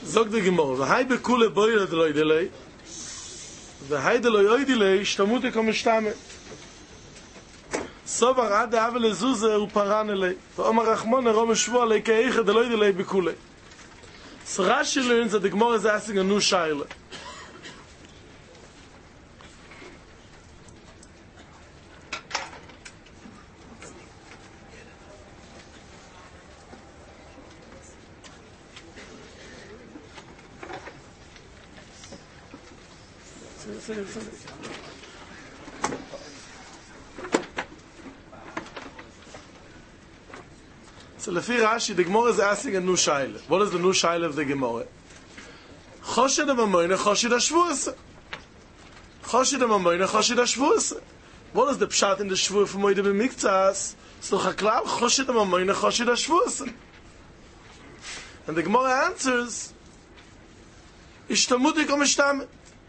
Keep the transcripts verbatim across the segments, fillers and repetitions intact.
Sagt die Gemara, v'hai bekule boire deloi delei, v'hai deloi oi delei, shtamute kom shtame. Sovar ad avel zuze u paran elei. V'omar Rachmon erom shvu alei keiche deloi delei bekule. So Rashi learns that the Gemara is asking a new shaila. So Lefi Rashi, the Gemara is asking a new shaila. What is the new shaila of the Gemara? Choshed amamoyne, choshed hashvuas. Choshed amamoyne, choshed hashvuas. What is the pshat in the shvuah for moide b'miktzas? So chaklav, choshed amamoyne, choshed hashvuas. And the Gemara answers, ishtamudik o mishtamet.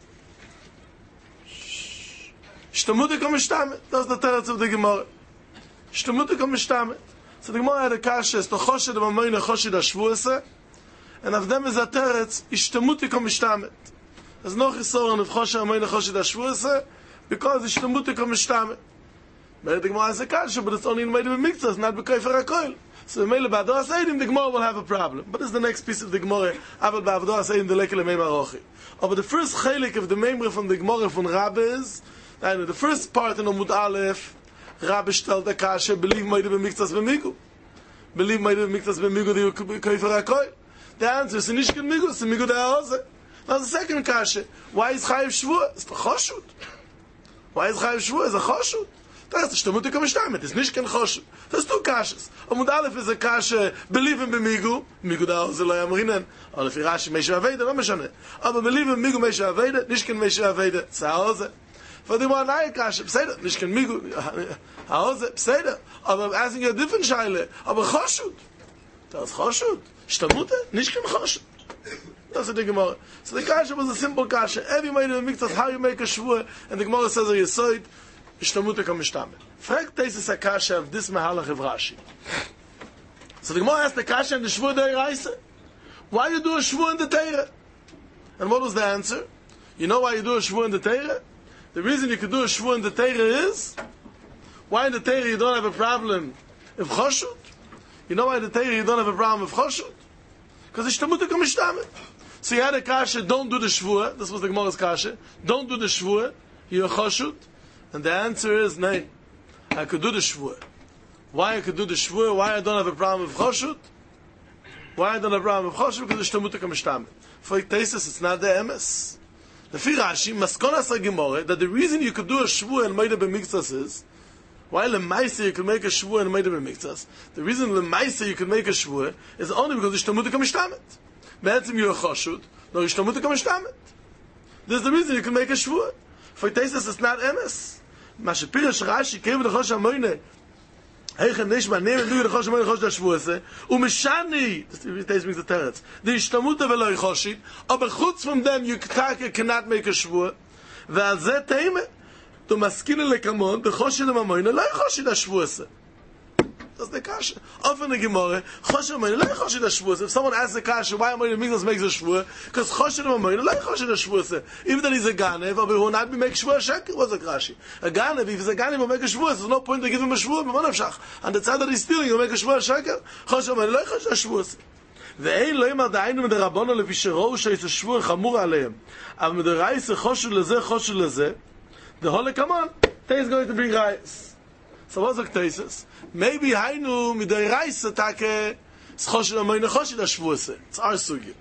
Ishtamudik o mishtamet. That's the teretz of the Gemara. Ishtamudik o mishtamet. So the Gemara had a kasha, is to choshed amamoyne, choshed hashvuas. And of them is a teretz, ishtamutik o mishtamet. There's no chisor on of choshed amamoyne, choshed hashvuas, because ishtamutik o mishtamet. But the Gemara has a kasha, but it's only in Meideh b'miktzas, not b'kofer hakoil. So Meile b'Avdor HaSeidim, the Gemara will have a problem. But it's the next piece of the Gemara, Aval b'Avdor HaSeidim, the Lekel Meim HaRochi. Oh, but the first chelik of the Meimre from the Gemara from Rabbi is, and the first part in Amud Aleph, Rabbi stellt the kasha, believe Meideh b'miktzas b'migu. Believe Meideh b'miktzas b'migu, the b'kofer hakoil. The answer is Nishkin Migu, it's Migu Da'ahoze. Now the second kasha, why is Chayiv Shvuah? It's the Choshut. Why is Chayiv Shvuah? It's a Choshut. That's the Shtamutik HaMishtamet, it's Nishkin Choshut. There's two kashas. Amud Aleph is a kasha, believe in Migu, Migu Da'ahoze lo yamrinen. Or if Rashi Meisha Aveda, no Meshane. But believe in Migu Meisha Aveda, Nishkin Meisha Aveda, it's Ha'ahoze. For the one I kasha, Pseda, Nishkin Migu, Ha'ahoze, Pseda. I'm asking you a different shaila, aber Choshut. That's Choshut. Shtamute, Nishkin Choshut. That's the Gemara. So the kasha was a simple kasha. Every Meideh b'miktzas, how you make a shvuah, and the Gemara says a yesoid, Shtamute kam mishtamet. Frag tesis a kasha of this mehalach of Rashi. So the Gemara asked the kasha in the shvuah de'iraisa. Why you do a shvuah in the Torah? And what was the answer? You know why you do a shvuah in the Torah? The reason you could do a shvuah in the Torah is, why in the Torah you don't have a problem of Choshut? You know why in the Torah you don't have a problem of Choshut? Because it's shtamutik o mishtamet. So you had a kasha, don't do the shvuah. This was the Gemara's kasha. Don't do the shvuah. You're a choshut. And the answer is, nay, I could do the shvuah. Why I could do the shvuah? Why I don't have a problem with choshut? Why I don't have a problem with choshut? Because it's shtamutik o mishtamet. For Tesis, it's not the emes. The Rashi, maskonas ha-Gemara, that the reason you could do a shvuah in Meideh b'miktzas is, why lemaisa you could make a shvuah in Meideh b'miktzas? The reason lemaisa you could make a shvuah is only because it's shtamutik o mishtamet. Be'etzim you're a choshut, no, it's shtamutik o mishtamet. This is the reason you can make a shvuah. For Tesis, it's not emes. Mashapirish Rashi came with the chosh hamoyne. Heichen nishma nehmen du the chosh hamoyne chosh da shvuah. Umeshani, Tesis means the teretz. The shtamuta ve'lo choshit, aber chutz from them you cannot make a shvuah. Ve'al zeh teime. To maskine lekamon, the choshed amamoyne, lo choshed hashvuas. That's the kasha. Often the Gemara, choshed amamoyne, lo choshed hashvuas. If someone asks the kasha, why amamoyne makes makes a shvuah? Because choshed amamoyne, lo choshed hashvuas. Even that he's a ganev, but he will not be make shvuah sheker. What's the kasha? A ganev, if he's a ganev, will make a shvuah. There's no point to give him a shvuah. And the side that he's stealing, he'll make a shvuah sheker. Choshed amamoyne, lo choshed hashvuas. ואין לא ימר דהיינו מדרבנו לפי שראו שיש שבוע חמור עליהם. אבל מדרייס חושד לזה, חושד לזה. The whole come on, Tay is going to bring rice. So what's the Taisus? Maybe Hainu midei rice atake schoshed amoyne choshed hashvuah. It's our sugi.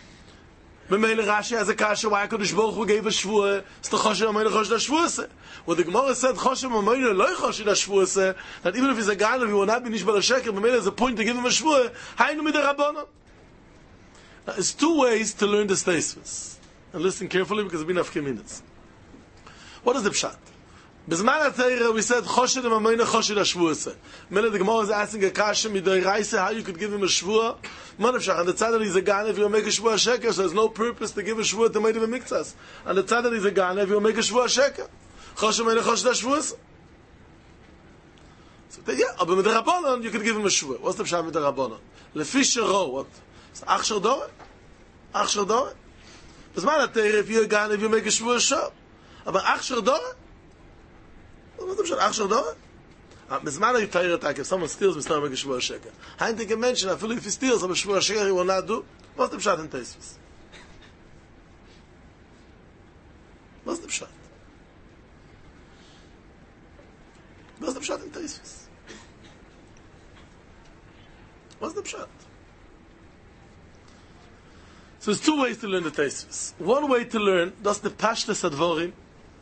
B'meile Rashi has a kasha why Kodesh Baruch Hu gave a shvuah. It's the choshed amoyne choshed hashvuah. Well, the Gemara said choshed amoyne lo choshed hashvuah. That even if he's a ganav, he will not be nishbal sheker. B'meile there's a point to give him a shvuah. Hainu midei rabbanon. There's two ways to learn this Taisus. And listen carefully because it's been a few minutes. What is the pshat? Bizman HaTorah we said choshed amamoyne choshed hashvuah. Mele the Gemara is asking a kasha midei raisa how you could give him a shvuah. Manavshach on the tzad that he's a ganev you'll make a shvuah sheker. So there's no purpose to give a shvuah to Meideh b'miktzas. On the tzad that he's a ganev you'll make a shvuah sheker. Choshed amamoyne choshed hashvuah. So yeah, but midei rabbanon you could give him a shvuah. What's the pshat midei rabbanon? Lefi shero what? It's achshar dorah. Achshar Dora. בזמן התורה, if you're gone, if you make a shvua shop. אבל Achshar Dora? מה זה משנה? Achshar Dora? בזמן התורה, if someone steals, we start make a shvua sheker. I think I mentioned, אפילו if he steals, אבל shvua sheker he will not do. What's the pshat in Tosfos? What's the pshat? What's the pshat in Tosfos? What's the pshat? So there's two ways to learn the Tosfos. One way to learn, that's the Pashtus Advorim.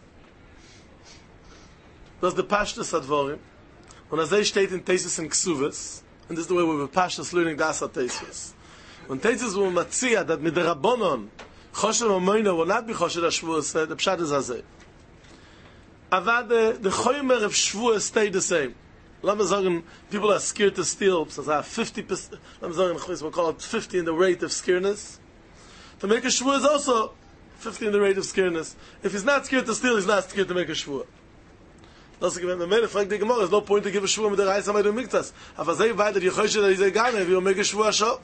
That's the Pashtus Advorim. When Azay steht in Tosfos and Ksuvas, and this is the way we were Pashtus learning das at Tosfos. When Tosfos will matzia that mit der Rabbonon Choshed Mamoina will not be Choshed HaShvuos, the Pshat is Azay. Avad the Choymer of Shvuos stay the same. Let me say, people are scared to steal, so they have fifty percent, let me say, we'll call it fifty in the rate of scaredness. To make a shvua is also fifty in the rate of scaredness. If he's not scared to steal, he's not scared to make a shvua. Das ist gewinnt, wenn man fragt die Gemara, there's no point to give a shvua mit der Reis am Eidem Miktas. Aber sehr weiter, die Choshe, that he's a Gane, if you make a shvua shop.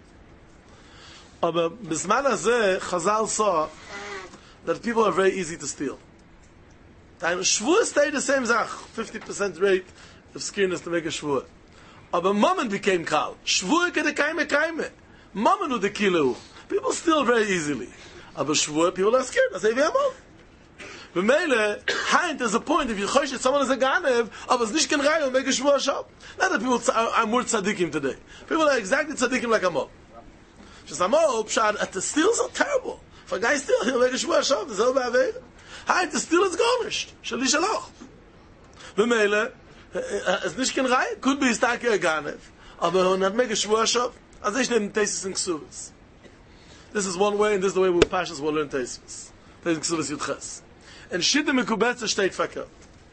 Aber bisman hazeh, Chazal saw that people are very easy to steal. Time shvua stayed the same zach, fifty percent rate of scaredness to make a shvua. Aber Mammon became kal. Shvua kede kaime kaime. Mammon u'de kilu. People steal very easily. Aber shvua, people are scared. I say, we have all. B'meile, Haint, there's a point, if you chosh that someone is a ganev, aber it's nicht kein Raya and make a shvua shop. Not that people are, are more tzaddikim today. People are exactly tzaddikim like Amol. Just Amol, pshad, the steals are terrible. If a guy steals, he'll make a shvua shop. There's all bad way. Haint, the steal is garnished. Shali shaloch. B'meile, it's nicht kein Raya. Could be a starke a ganev. Aber he'll not make a shvua shop. As ich nehme Tosfos and Ksuvas. This is one way, and this is the way we Pashas will learn Tosfos. Tosfos and Ksuvas Yudches. And Shita Mekubetza steht verkehrt.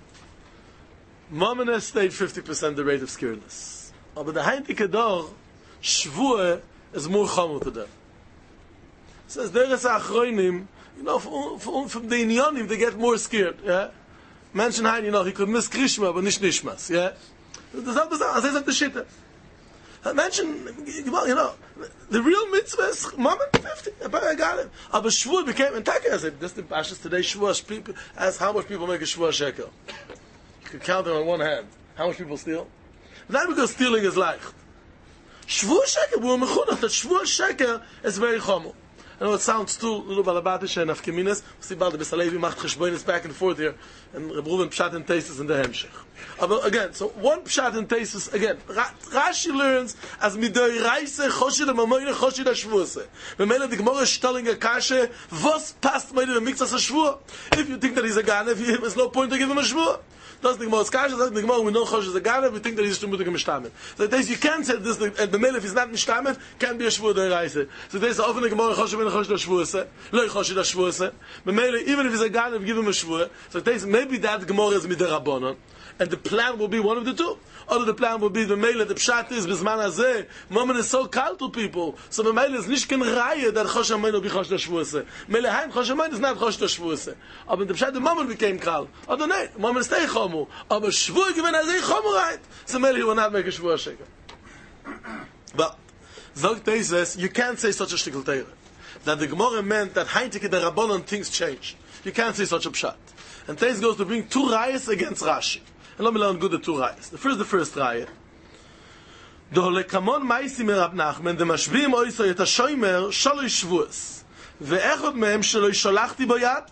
Mamene stayed fifty percent the rate of scaredness. Aber the Heintige Dor, Shvua, is more chomer to them. It says, there is Achroinim, you know, from, from, from the Inyanim, they get more scared, yeah? Menschen Hein, you know, he could miss Krishma, but nicht Nishmas, yeah? Das ist das, das ist the Shita. Mention, well, you know, the real mitzvah is moment fifty. I got it. Aber shvua became in Taka. I said, this is the Pashas today. Shvua, people ask how much people make a shvua shekel. You can count it on one hand. How much people steal? Not because stealing is leicht. Shvua shekel, we're mechunach that shvua shekel is very chomo. I know it sounds too little balabatish and afkeminas. We see about the Besalevi macht cheshbonis back and forth here, and Reb Reuven pshat and Tosfos in the hemshech. But again, so one pshat and Tosfos again. Rashi learns as midoi reise choshid amamoyne choshid hashvuose. B'meile the Gemara is telling a kashe was passt meide the mixas hashvua. If you think that he's a ganev, there's no point to give him a shvua. Does the Gemara's kashe? Does the Gemara we know choshid is a ganev? We think that he's shtumut gemistamet. So there's you can't say this. And b'meile if he's not mistamet, can't be a shvua the reise. So there's often the Gemara choshid choshid hashvuose. Lo choshid hashvuose. B'meile even if he's a ganev, give him a shvua. So there's maybe that Gemara is miderabbanon. And the plan will be one of the two. Or the plan will be the Mele, the Pshat is, Bisman Hazeh, Moment is so cold to people. So the Mele is nicht kein Reihe, that Chosh HaMein will be Chosh HaShvuose. Mele Haim, Chosh HaMein is not Chosh HaShvuose. But the Pshat, the Moment became kal. Or the Nei, Moment stay Chomu. But Shvuah given Hazeh Chomu right. So Mele, he will not make a Shvuah Sheker. But, Zog Tosfos, you can't say such a shtickle Teire. That the Gemara meant that Heintige the Rabbanon things changed. You can't say such a Pshat. And Tosfos goes to bring two Rayas against Rashi. And let me learn good the two rayas. The first, the first raya. Do lekamon ma'isi merab Nachman, the mashbim oiso yet ha-shoymer shalosh shvuos. Ve'echod mehem shelo sholachti boyad.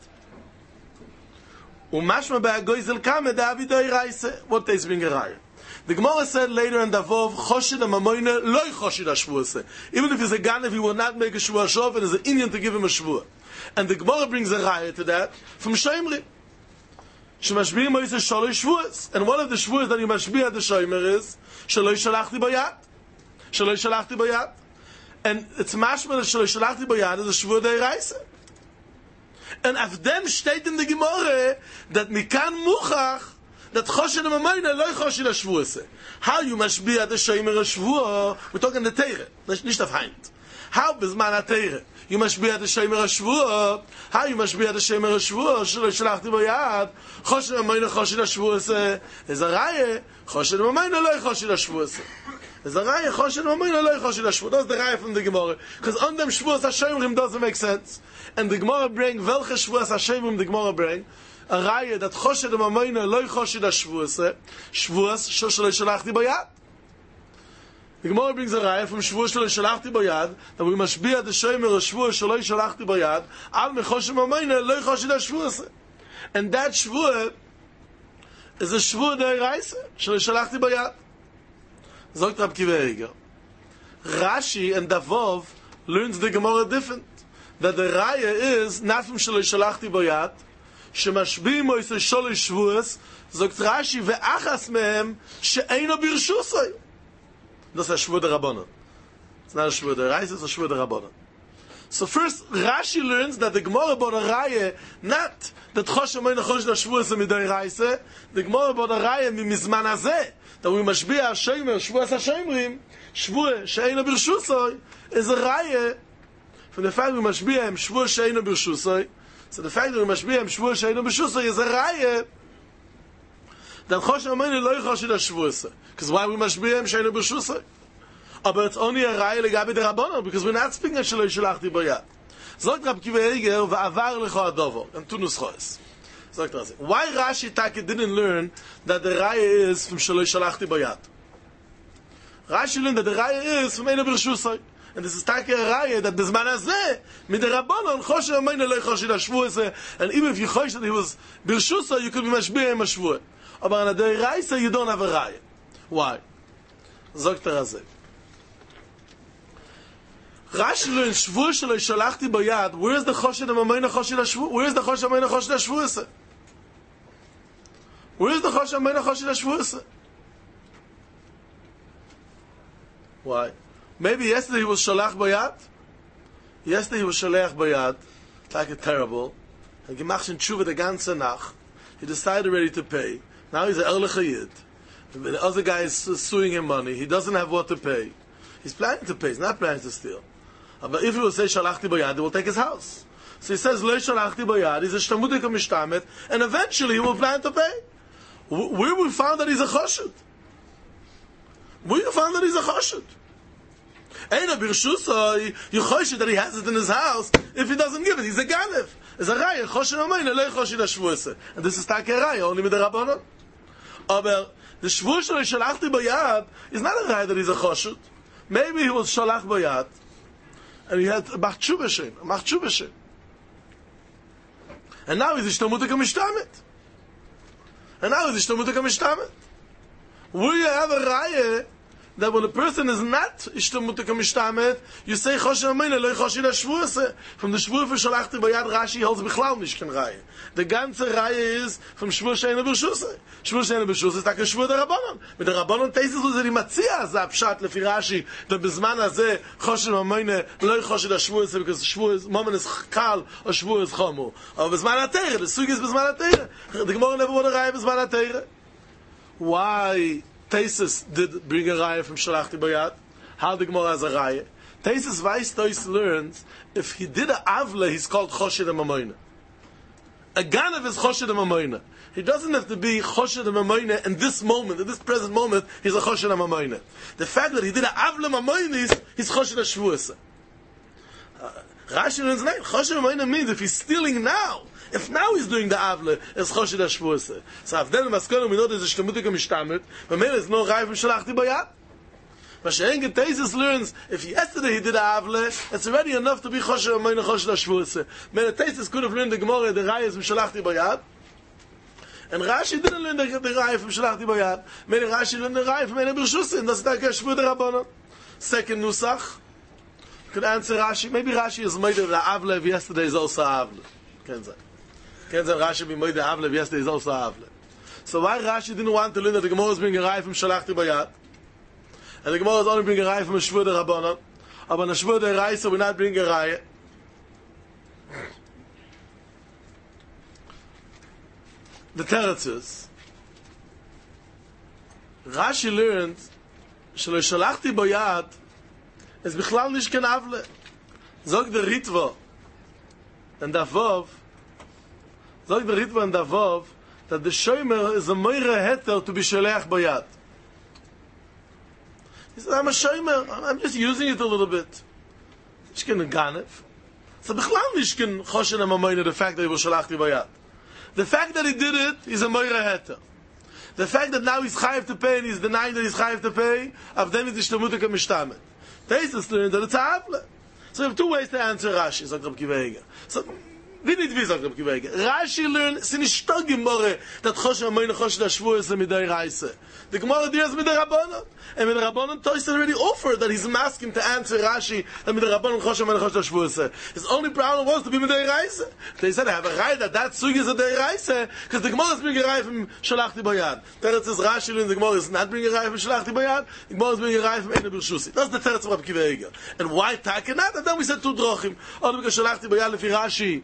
Umashma be'agoizel kame da'avidoi raise. What does bring a raya? The Gemara said later in Davov, choshid ha-mamoyne loy choshid ha-shvuose. Even if he's a ganev, he will not make a shvuah shov, and there's an Indian to give him a shvuah. And the Gemara brings a raya to that from Shomri. And one of the shvuas that you mashbiah the shomer is Shaloi Shalachti Bayad. Shaloi Shalachti Bayad. And it's mashma that Shaloi Shalachti Bayad is a shvuah deiraisa. And af dem steht in the Gemara that mikan muchach that choshed amamayne loy choshed hashvuase. How you mashbiah the shomer a shvuah? We're talking the Teire, nicht auf Heint. How bizman ha-Teire? You must be at the Shemer HaShvuah. How you must be at the Shemer HaShvuah? Shelo shalachti boyad. Choshed amamayne choshed hashvuah. There's a raya. Choshed amamayne lo choshed hashvuah. Is a raya choshed mamoina loy choshed ashvu. That's the raya from the Gemara. Because on them shvuas hashemrim doesn't make sense. And the Gemara bring welche shvuas hashemrim the Gemara bring a raya that choshed mamoina loy choshed ashvu. Shvuas shoshalei shalachti bayad. The Gemara brings a raya from shvuas shalei shalachti bayad that we must be at the shomer shvuas shalei shalachti bayad al mechoshed mamoina loy choshed ashvu. And that shvuah is a shvuah deraisa shalei shalachti bayad. Zogt Rab Kiva Eiger. Rashi and Davov learns the Gemara different. That the raya is not from Shaloi Shalachti Bayad, Shemashbim Moise Shaloi Shvuas, Zogt Rashi ve'achas mehem she'eino birshusay. That's a shvuah derabanan. It's not a shvuah deraisa, it's a shvuah derabanan. So first, Rashi learns that the Gemara about a raya, not that Choshe Moine Choshe Shvuas midiraisa, the Gemara about a raya mimizman hazeh, that we must be a shomer, shvuas hashemrim, shvuah she'eino birshusay, is a raya from the fact we must be a shvuah she'eino birshusay. So the fact that we must be a shvuah she'eino birshusay is a raya that Choshe Moine loy choshe shvuas. Because why we must be a she'eino birshusay? But it's only a raya legabe derabanan, because we're not speaking of Shaloi Shalachti Bayad. Zogt Rab Kiva Eiger va'avar lecha adovo, and two nuschos. Zogt Rashi. Why Rashi Taki didn't learn that the raya is from Shaloi Shalachti Bayad? Rashi learned that the raya is from Eino Birshusay. And this is Taki a raya that bizman hazeh, miderabanan, Choshe Moine loy choshe shvuas, and even if you chosh that he was Birshusay, you could be mashbih him a shvuah. But on the deraisa, you don't have a raya. Why? Zogt Rashi. Rashi learns shvuah shaloi shalachti bayad. Where is the choshed mamoina choshed hashvu? Where is the choshed mamoina choshed hashvu? Where is the choshed mamoina choshed hashvu? Why? Maybe yesterday he was shalach bayad. Yesterday he was shalach bayad, like a terrible. He gemachshin tshuva the ganze nach. He decided already to pay. Now he's an erlich yid. The other guy is suing him money. He doesn't have what to pay. He's planning to pay. He's not planning to steal. But if he will say shalachti bayad, he will take his house. So he says lo shalachti bayad. He's a shtamudik mishtamet, and eventually he will plan to pay. Where we found that he's a choshed? Where you found that he's a choshed? Eina birshusay, you choshed that he has it in his house. If he doesn't give it, he's a ganav. It's a raya choshed amayna lo choshed hashvuas. And this is take raya only with the rabbanon. Aber the shvuah shel shalachti bayad is not a raya that he's a choshed. Maybe he was shalach bayad, and he had machshuva shem, machshuva shem, and now he's ishtamutik mishtamet, and now he's ishtamutik mishtamet. Will you have a raya that when a person is not ishtamutik mishtamet, you say choshe amayna loy choshe hashvuas? From the shvuah for shalachti bayad, Rashi holds bichlal nishken raya. The ganze raya is from shvuah she'eino birshusay. Shvuah she'eino birshusay is like a shvuah derabanan. But the rabbanon teises was that he matzia as a pshat lefi Rashi that bezman hazeh choshe amayna loy choshe hashvuas, because shvuah is moment is kal or shvuah is chomu. Or bezman hateira, the sugi is bezman hateira. The Gemara never want a raya bezman hateira. Why Teisus did bring a raya from shalachti bayad? How the Gemara has a raya? Teisus Weiss Tois learns if he did a avle, he's called choshed mamoina. A ganav is choshed mamoina. He doesn't have to be choshed mamoina in this moment, in this present moment. He's a choshed mamoina. The fact that he did a avle mamoina is he's choshed shvuas. Rashi learns nine. Choshed mamoina means if he's stealing now. If now he's doing the avle, it's choshed hashvuas. So after the maskana we know there's a shtamutik mishtamet, but maybe there's no raya from shalachti bayad. But She'engen Teisus learns if yesterday he did a avle, it's already enough to be choshed amayna choshed hashvuas. Maybe Teisus could have learned the Gemara the raya is from shalachti bayad, and Rashi didn't learn the, the raya from shalachti bayad. Maybe Rashi learned the raya from Eino Birshusay, and that's like a shvuah derabanan. Second nusach could answer Rashi. Maybe Rashi is made of the avle of yesterday is also avle. Can't say. Can't say Rashi be made the avle of yesterday is also avle. So why Rashi didn't want to learn that the Gemara is bringing a raya from shalachti bayad, and the Gemara is only bringing a raya from a shvuah derabanan, but on a shvuah deraisa we're not bringing a raya. The teretz is Rashi learned shelo shalachti bayad is bichlal nish ken avle. Zog the Ritva and Davov, zog the Ritva and Davov that the shomer is a moira heter to be shalach bayad. He says, I'm a shomer. I'm just using it a little bit. Ishkin ganef. So b'chlal nishkin choshen amamoyne the fact that he was shalachti bayad. The fact that he did it is a moira heter. The fact that now he's chayiv to pay and he's denying that he's chayiv to pay, of them is ishtamutik ha-mishtamet. Teisus learned that it's a havle. So we have two ways to answer Rashi, sagt Reb Kiva Eger. So, wie nicht wie, sagt Reb Kiva Eger. Rashi learned, es ist nicht stark Gemorre, that choshen amamoyne choshen ha-shvu is mit der Reise. The Gemara deals with the Rabbanon. And with the Rabbanon, Toys already offered that he's asking to answer Rashi that with the Rabbanon Choshem and Choshem Shvuase. His only problem was to be with the Reise. They said, I have a right that that sugi is a day Reise, because the Gemara is bringing a right from Shalachti Bayad. Teretz is Rashi, and the Gemara is not bringing a right from Shalachti Bayad, the Gemara is bringing a right from Eina B'Shusi. That's the Teretz of Reb Kiva Eger. And why Taken that? And then we said two drochim. Only because Shalachti Bayad lefi Rashi.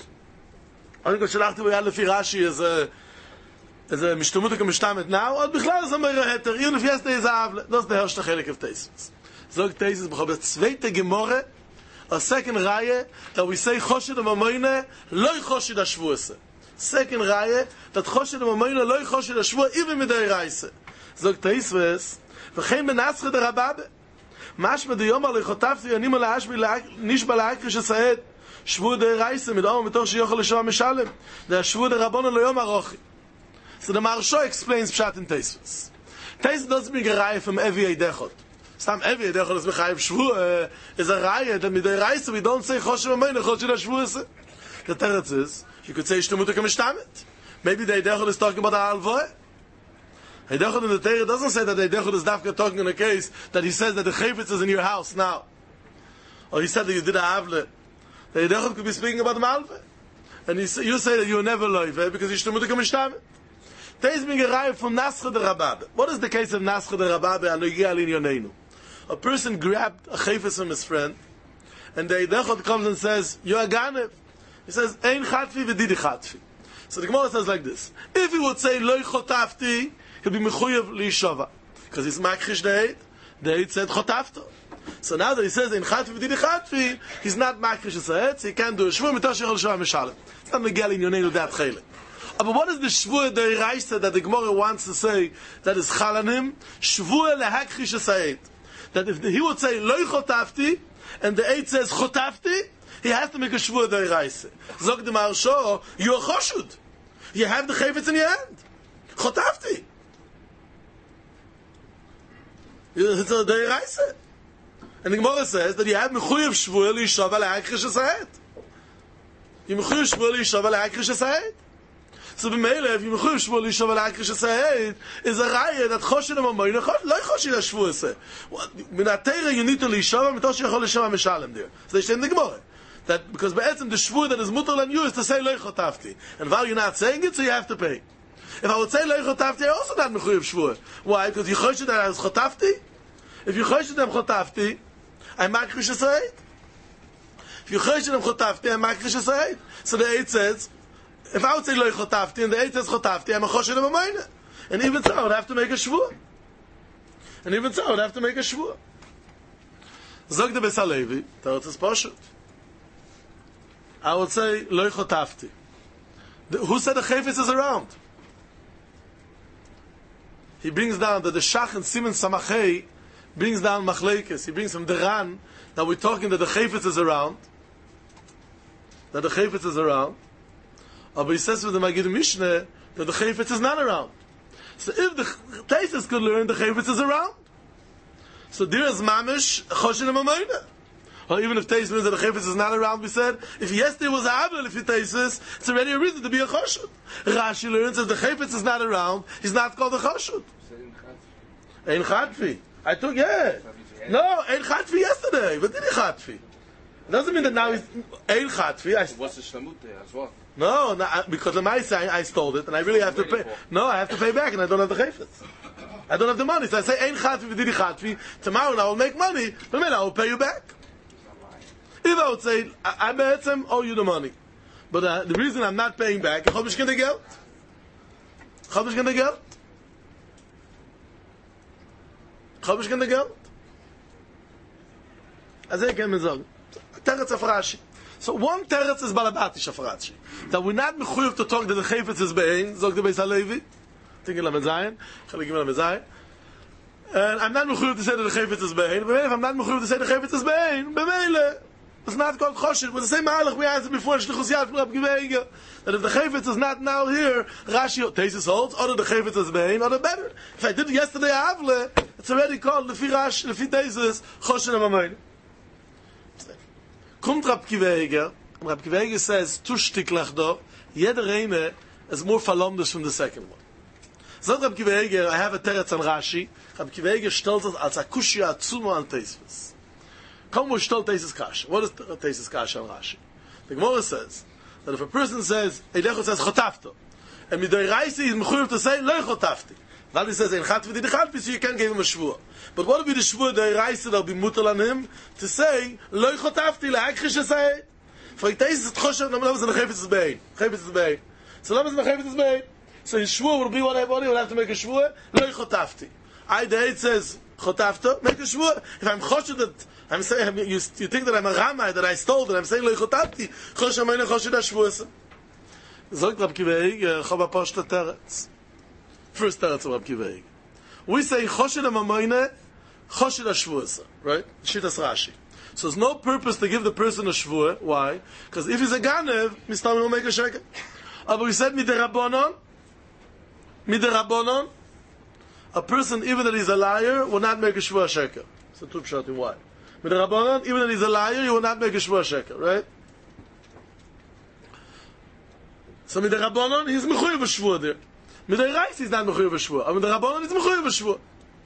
Only because Shalachti Bayad lefi Rashi is a is a mishtamutik mishtamet now, und bichlal is a meira heter, even if yesterday is a avle. That's the herrschta chelik of Teisus. Zog Teisus, b'chab the zweite Gemorre, a second raya, that we say choshed amamoyne, loy choshed ha-shvuase. Second raya, that choshed amamoyne, loy choshed ha-shvuase, even mit der Reise. Zog Teisus, v'chein benasche der Rababe, mashma de yom alei chotavti, yanim alei ashbi nishba la'akri shesaed, shvu der Reise, mit omer mitoch sheyochel l'shava mishalem, der shvu der Rabbanon lo yom arochi. So the Maharsha explains Pshat in Teisus. Teisus doesn't bring a raya from every Eidechot. Stam every Eidechot is Mechayev Shvu, is a raya that with the Reise we don't say Choshen Amamoyne, Choshen HaShvu. The Teretz is, you could say Shtemutik HaMishtamet. Maybe the Eidechot is talking about the Alvoy. Eidechot in the Torah doesn't say that the Eidechot is Dafka talking in a case that he says that the Chayfetz is in your house now. Or he said that you did a Avle. The Eidechot could be speaking about the Malve. And you say, you say that you will never loive because you Shtemutik HaMishtamet. There's being a raya from Nascha the Rababe. What is the case of Nascha the Rababe? A person grabbed a chayfetz from his friend, and the Eidechot comes and says, "You are ganev." He says, "Ein chatfi v'didi chatfi." So the Gemara says like this: if he would say loy chotafti, he'd be mechuyev liishava, because he's makrish the eid. The eid said chotafto. So now that he says ein chatfi v'didi chatfi, he's not makrish the eid, so he can't do a shvu mitosh yechol shava mishalem. It's not megal in yoneinu that chelik. But what is the shvua the Reise that the Gemara wants to say that is chalanim? Shvua lehakrish esayed. That if he would say loy chotafti and the eid says chotafti, he has to make a shvua the Reise. Zog the Maharsha, you are choshud. You have the chayfetz in your hand. Chotafti. It's a the Reise. And the Gemara says that you have mechuyev shvua liishava lehakrish esayed. You mechuyev shvua liishava lehakrish esayed. So b'meile, if you mechuyev shvua liishava lehakrish esayed, is a raya that choshen amamoyne, loy choshen ha-shvuase. Min ha-teira you need to liishava, mitosh yechol l'shava mishalem there. So they say in the Gemara. That because be'etzem the shvu that is mutar on you is to say loy chotafti. And while you're not saying it, so you have to pay. If I would say loy chotafti, I also not mechuyev shvua. Why? Because you choshen that as chotafti? If you choshen them chotafti, I'm makrish esayed. If you choshen them chotafti, I'm makrish esayed. So the Eid says, if I would say loy chotafti and the Eid says chotafti, I'm a choshen amamoyne. And even so, I would have to make a shvua. And even so, I would have to make a shvua. Zog the Beis HaLevi, Teretz is Poshut. I would say loy chotafti. Who said the chayfetz is around? He brings down that the Shach and Simon Samachei brings down Machlekes. He brings from the Ran that we're talking that the chayfetz is around. That the chayfetz is around. But he says with the Magid Mishneh that the chayfetz is not around. So if the Teisus could learn the chayfetz is around, so there is mamish choshen amamoyne. Or even if Teisus means that the chayfetz is not around, we said if yesterday was a avle if Teisus, it's already a reason to be a choshut. Rashi learns that the chayfetz is not around, he's not called a choshut. Ein chatfi. I took yeah. No, ein chatfi yesterday. But did he chatfi? It doesn't mean that now he's ein chatfi. I What's the shlamut there as well? No, no, because the Maisa, I stole it, and I really have to pay. No, I have to pay back, and I don't have the chayfetz. I don't have the money, so I say, "Ein chatvi v'didi chatvi." Tomorrow, and I will make money, but then I will pay you back. If I would say, "I be'etzem owe you the money," but uh, the reason I'm not paying back, chodesh gen geld, chodesh gen geld, chodesh gen geld. As I can say, teretz of Rashi. So one teretz is balabatish of Rashi. That we're not mechuyev to talk that the chayfetz is be'ein, zog the Beis HaLevi, thinking la mezayin, chaligim la mezayin. And I'm not mechuyev to say that the chayfetz is bein. But if I'm not mechuyev to say the chayfetz is bein, b'meile, it's not called choshed. But the same halach we answered before in Shlichus Yad from Rab Akiva Eiger, that if the chayfetz is not now here, Rashi Teisus holds, or the chayfetz is bein, or the better. If I did it yesterday Avle, it's already called lefi Rashi, lefi Teisus, choshed amamayne. Kommt Rab Akiva Eiger, Rab Akiva Eiger says, two shtiklach do, jeder reine is more falomdish from the second one. So Rab Akiva Eiger, I have a teretz on Rashi, Rab Akiva Eiger stellt es als a kushya atzuma an Teisvus. Come we stellt Teisus Kasha. What is Teisus Kasha on Rashi? The Gemara says that if a person says, Eilecho says chotafto, and midoi raisi is mechuyev to say, lo chotafti. Vali says, ein chatvi di chatvi, so you can't give him a shvua. But what will be the shvua, the raisi that will be mutal on him, to say, lo chotafti, le'akrish esay. For Teisus choshev, no lama zan chayfetz is bein. Chayfetz is bein. So lama zan chayfetz is bein. So his shvua will be what everybody will have to make a shvua, lo chotafti. I, the eight says, chotafto, make a shvua. If I'm choshev that, I'm saying, you, you think that I'm a ramai, that I stole, that I'm saying, lo chotafti, choshev amayne choshev da shvuasa. Zogt Rab Akiva Eiger, chob aposhta teretz. First teretz of Rab Akiva Eiger. We say, choshev amayne, choshev da shvuasa. Right? Shitas Rashi. So there's no purpose to give the person a shvua. Why? Because if he's a ganev, mistam will make a sheker. But we said, midirabonon, midirabonon, a person, even that he's a liar, will not make a shvua sheker. So two pshatim, why? With the Rabbanon, even if he's a liar, you will not make a shvua sheker, right? So with the Rabbanon, he's mechuyev shvua there. With the Reis, he's not mechuyev shvua. But with the Rabbanon, he's mechuyev shvua.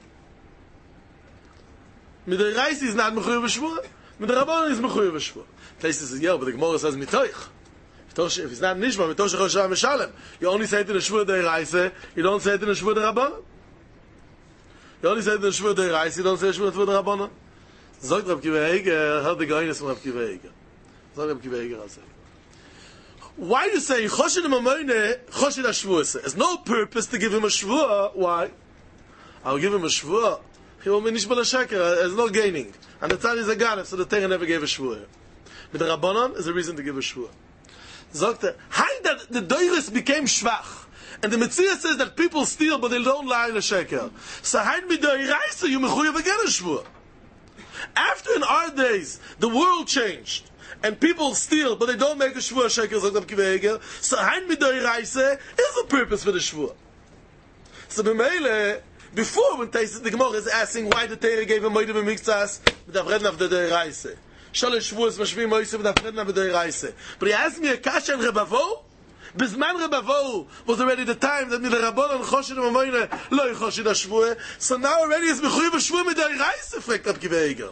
With the Reis, he's not mechuyev shvua. With the Rabbanon, he's mechuyev shvua. Place says, yeah, but the Gemara says mitoich. If he's not nishma, mitoich choshav meshalem. You only say it in the shvua de Reis, you don't say it in the shvua de Rabbanon. You only say it in the shvua de Reis, you don't say it in the shvua de Rabbanon. Zogt Rab Akiva Eiger, held the goynes from Rab Akiva Eiger. Zogt Rab Akiva Eiger, I'll say. Why do you say, choshed amamayne, choshed ha-shvuasa? There's no purpose to give him a shvua. Why? I'll give him a shvua. He will be nishbal ha-sheker. There's no gaining. And the tzad is a ganef, so the Torah never gave a shvua. But the Rabbanon is a reason to give a shvua. Zogt er, how that the doiris became shvach. And the Metzia says that people steal, but they don't lie in a sheker. So how did doiraisa, you mechuyev again a shvua? After in our days, the world changed, and people steal, but they don't make a shvua sheker, so Rab Akiva Eiger. So hein midoi reise is a purpose for the shvua. So b'meile, before when the Gemara is asking why the Torah gave him moed b'miktzas, b'dav redna v'doi reise. Shalosh shvuas mashvim moise b'dav redna v'doi reise. But he asked me a kasha in Rebavo. Bizman Rebavo was already the time that the Rabbanon choshed amamayne lo choshed ha-shvua. So now already is mechuyev shvua midoi reise, fragt Rab Akiva Eiger.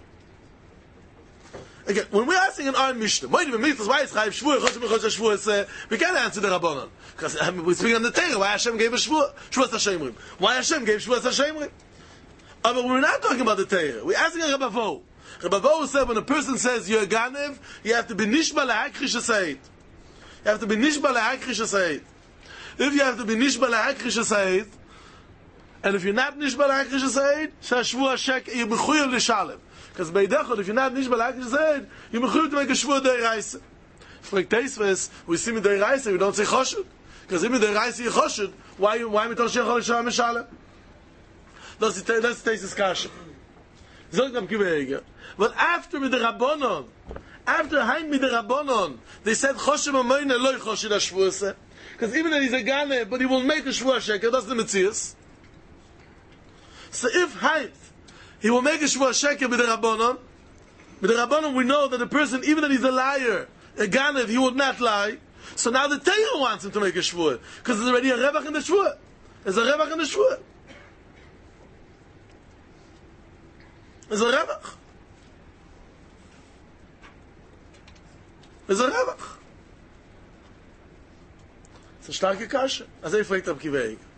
Again, when we're asking an Iron Mishnah, why is Chayiv Shvua, Choshev Choshev Shvua, we can't answer the Rabbanon. Because um, we're speaking on the Torah, why Hashem gave a Shvua, Shvua Hashemrim. Why Hashem gave Shvua Hashemrim? Uh, but we're not talking about the Torah. We're asking a Rebavo. Rebavo said when a person says you're a Ganev, you have to be Nishba La'akrish Asayit. You have to be Nishba La'akrish Asayit. If you have to be Nishba La'akrish Asayit, and if you're not Nishba La'akrish Asayit, Shashvua Shek, you're Mechuyev L'Shalem. Because by Dechot, if you're not Nishba La'akrish Asayit, you're Mechuyev to make a Shvua Dei Reise. For like Teisves, we see me Dei Reise, we don't say Choshed. Because if me Dei Reise you Choshed, why why me Tosh Yechol L'Shalem L'Shalem? That's the that's Teisves Kasha. Zogt Rab Akiva Eiger. But after me the Rabbanon, after Hein me the Rabbanon, they said Choshev Amayne Lo Choshed HaShvuasa. Because even though he's a Gane, but he will make a Shvua Sheker, that's the Metzias. So if Hein, he will make a Shvua Sheker with the Rabbanon, with the Rabbanon we know that the person, even though he's a liar, a Gane, he will not lie. So now the Torah wants him to make a Shvua. Because there's already a Revach in the Shvua. There's a Revach in the Shvua. There's a Revach. There's a Revach. It's a starke Kasche. Also ich fragt Rab Akiva Eiger.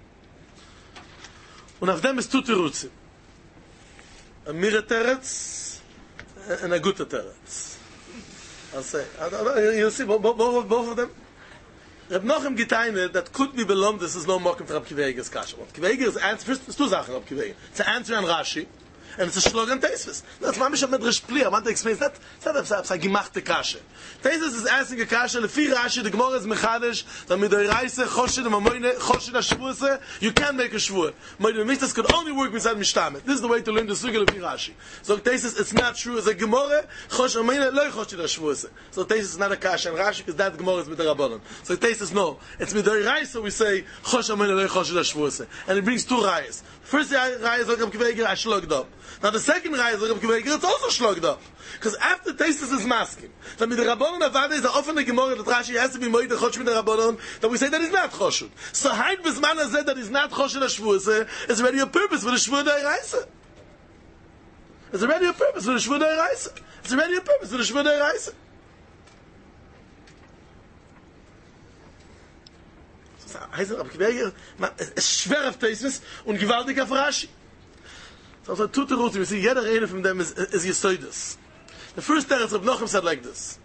Und auf dem ist two Terutzim. A Mire Teretz and a Gute Teretz. I'll say. You'll see both, both, both of them. Reb Nochem Gitaine, that could be belonged, this is no mocking for Rab Akiva Eiger's Kasche. Rab Akiva Eiger is answer, first, it's two Sachen Rab Akiva Eiger. It's an answer on Rashi, And it's a shlog and Teisvis. That's why I'm a medrash pli. I want to explain that. It's not a gemachte kasha. Teisvis is asking a kasha, lefi Rashi, the Gemara is mechadesh, that midoi reise, choshed, mamoyne, choshed, ashvuase, you can make a shvua. Moide mistas could only work beside mishtamet. This is the way to learn the sugya lefi Rashi. So Teisvis, it's not true. It's a Gemara, choshed, mamoyne, loy choshed, ashvuase. So Teisvis is not a kasha, and Rashi, because that Gemara is with the Rabbanon. So Teisvis, no. It's midoi reise, we say, choshed, mamoyne, loy choshed, ashvuase. And it brings two rayas. First raya is Reb Kiva I shlogged up. Now the second raya is Reb Kiva it's also shlogged up. Because after Teisvis is masking, that with the Rabbanon Avada is the often the Gemara that Rashi has to be moed the chosh with the Rabbanon, that we say that is not choshud. So hide bezman hazeh that is not choshud hashvuah is already a purpose for the shvuah da'iraisa. It's already a purpose for the shvuah da'iraisa. It's already a purpose for the shvuah da'iraisa. Heißt Reb Kiva es schwer auf Teisvis und gewaltig auf Rashi. So so tut er we see jeder eine von them is is Yesodus. The first teretz Reb Nachum said like this.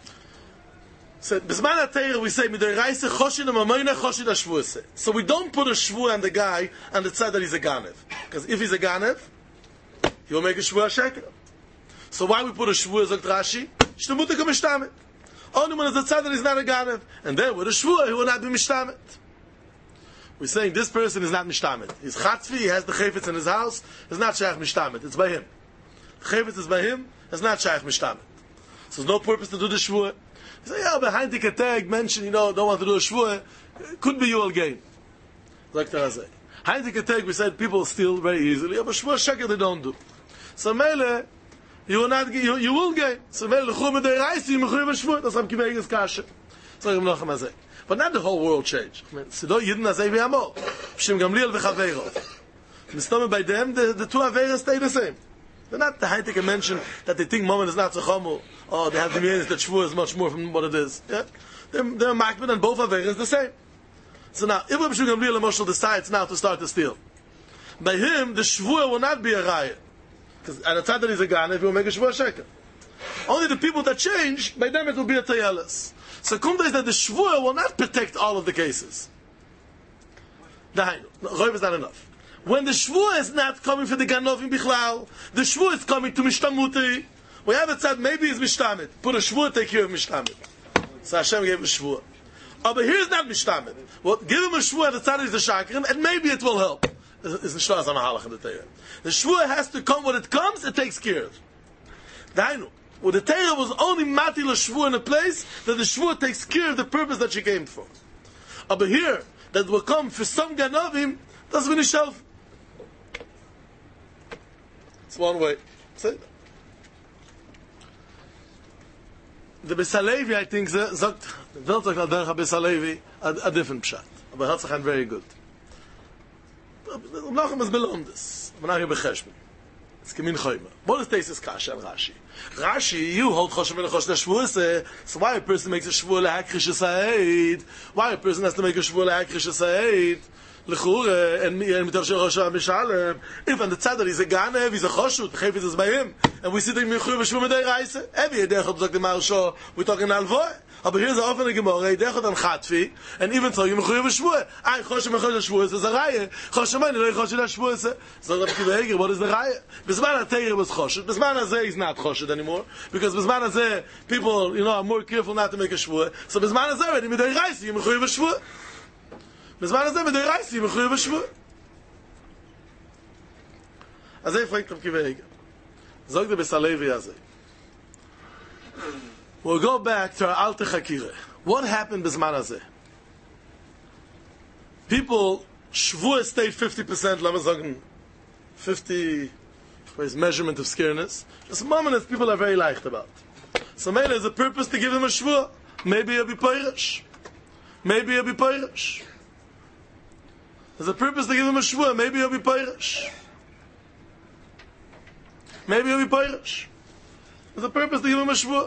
Said Bisman HaTeirah we say midoi reise choshin amamoyne choshin hashvuase. So we don't put a shvu on the guy on the side that he's a ganev. Because if he's a ganev, he will make a shvu shekel. So why we put a shvu as Rashi? Shtemute ko mishtamet. Only when it's a tzad that he's not a ganev. And then with a shvu he will not be mishtamet. We're saying this person is not mishtamet. He's chatzvi, he has the chayfetz in his house, it's not shaykh mishtamet, it's by him. The chayfetz is by him, it's not shaykh mishtamet. So there's no purpose to do the shvuah. You say, yeah, behind the keteg, mention, you know, don't want to do a shvuah, could be you will gain. Like the Razeh. Behind the keteg, we said people steal very easily, but shvuah sheker they don't do. So mele, you will not you, you will gain. So mele, l'chum edei reis, you mechuyev shvuah, that's Reb Kiva is kasha. So I'm not going to say. But not the whole world change. I mean, Sido Yidin Azei V'Amor. Pshim Gamliel V'Chaveirov. Mistome by them, the, the two Aveiras stay the same. They're not the high-tech mention that they think Moment is not so chomu. Oh, they have the means that Shvuah is much more from what it is. Yeah? They're, they're Makbid and both Aveiras the same. So now, if Pshim Gamliel Emotional decides now to start to steal, by him, the Shvuah will not be a Raya. Because at the time that he's a Ganev, he will make a Shvuah sheker. Only the people that change, by them it will be a Tayalis. So Kumda is that the Shvuah will not protect all of the cases. Dahainu. Roiv is not enough. When the Shvuah is not coming for the Ganovim Bichlal, the Shvuah is coming to Mishtamuti. We have it said, maybe it's Mishtamit. Put a Shvuah, take care of Mishtamit. So Hashem gave him a Shvuah. Oh, but here's not Mishtamit. Well, give him a Shvuah, the tzad is the Shakrim, and maybe it will help. It's Nishlas HaMahalach in the Torah. The Shvuah has to come when it comes, it takes care of. Dahainu. Well, the Torah was only mati l'shvuah in a place that the shvuah takes care of the purpose that she came for. But here, that will come for some ganovim, that's when it's shelf. It's one way. Say the Beis HaLevi, I think, sagt, the Weltzach al derech Beis HaLevi, a different pshat. But Herzach very good. Nachum is belong this. Menachim becheshbon. It's Kemin Choyma. What is Teisvis Kasha and Rashi? Rashi, you hold Choshev and Choshev Shvuah, so why a person makes a Shvuah le'akrish ha'id? Why a person has to make a Shvuah le'akrish ha'id? L'chure, and Mitav Shel Choshev HaMishalem. If on the tzad that he's a Ganev, he's a Choshut, the Chayfetz is by him, and we see that Mechur v'Shvuah Medei Reise, every day Chod Zok the Marsho, we're talking Alvoy. But here's the often Gemara, Dechot and Chatfi, and even so you Mechur v'Shvuah. I Choshev Mechur v'Shvuah is a Raya. Choshev Mani lo Choshev v'Shvuah. So Reb Kiva, what is the Raya? Bisman HaTeirah was Choshev. Bisman HaZeh is not Choshev anymore, because Bisman HaZeh, people, you know, are more careful not to make a Shvuah. So Bisman HaZeh, when you Medei Reise, you Mechur v'Shvuah. Bisman HaZeh, Medei Reise, you Mechur v'Shvuah. Azeh fragt Reb Kiva. Zog the Beis HaLevi Azeh. We'll go back to our Alte Chakire. What happened Bisman HaZeh? People, Shvuah stayed fifty percent, let me say, fifty, is measurement of scareness. Just a moment that people are very liked about. So maybe there's a purpose to give him a Shvuah. Maybe he'll be Poirish. Maybe he'll be Poirish. There's a purpose to give him a Shvuah. Maybe he'll be Poirish. Maybe he'll be Poirish. There's a purpose to give him a Shvuah.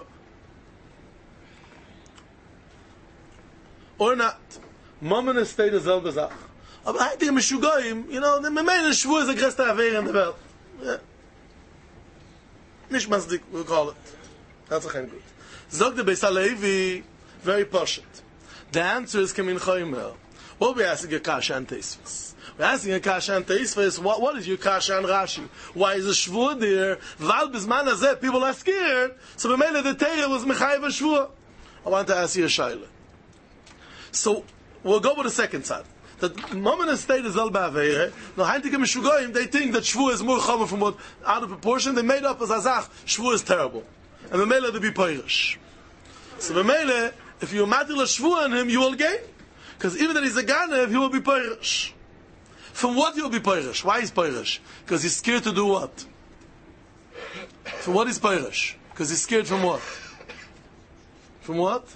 Or not. Moment is stay the selbe Sach. Aber I think Meshugoyim, you know, the main Shvuah is the greatest Aveir in the world. Yeah. Nicht masdik, we'll call it. That's a good. Zog the Beis HaLevi, very poshut. The answer is Kemin Choymer. What we ask you Kasha and Teisvis. We're asking a kasha and Teisves, what, what is your kasha and Rashi? Why is a shvua there? Val bisman hazeh, people are scared, so b'meile the Torah was mechayev a shvua. I want to ask you a shayla. So, we'll go with the second side. That moment of state is al ba'aveire. No, heintige mishugoyim, they think that shvua is more common from what, out of proportion. They made up as azach, shvua is terrible. And b'meile they be poirish. So b'meile, if you matil a shvua on him, you will gain. Because even that he's a ganev, he will be poirish. From what he will be poirish? Why is poirish? Because he's scared to do what? From what is poirish? Because he's scared from what? From what?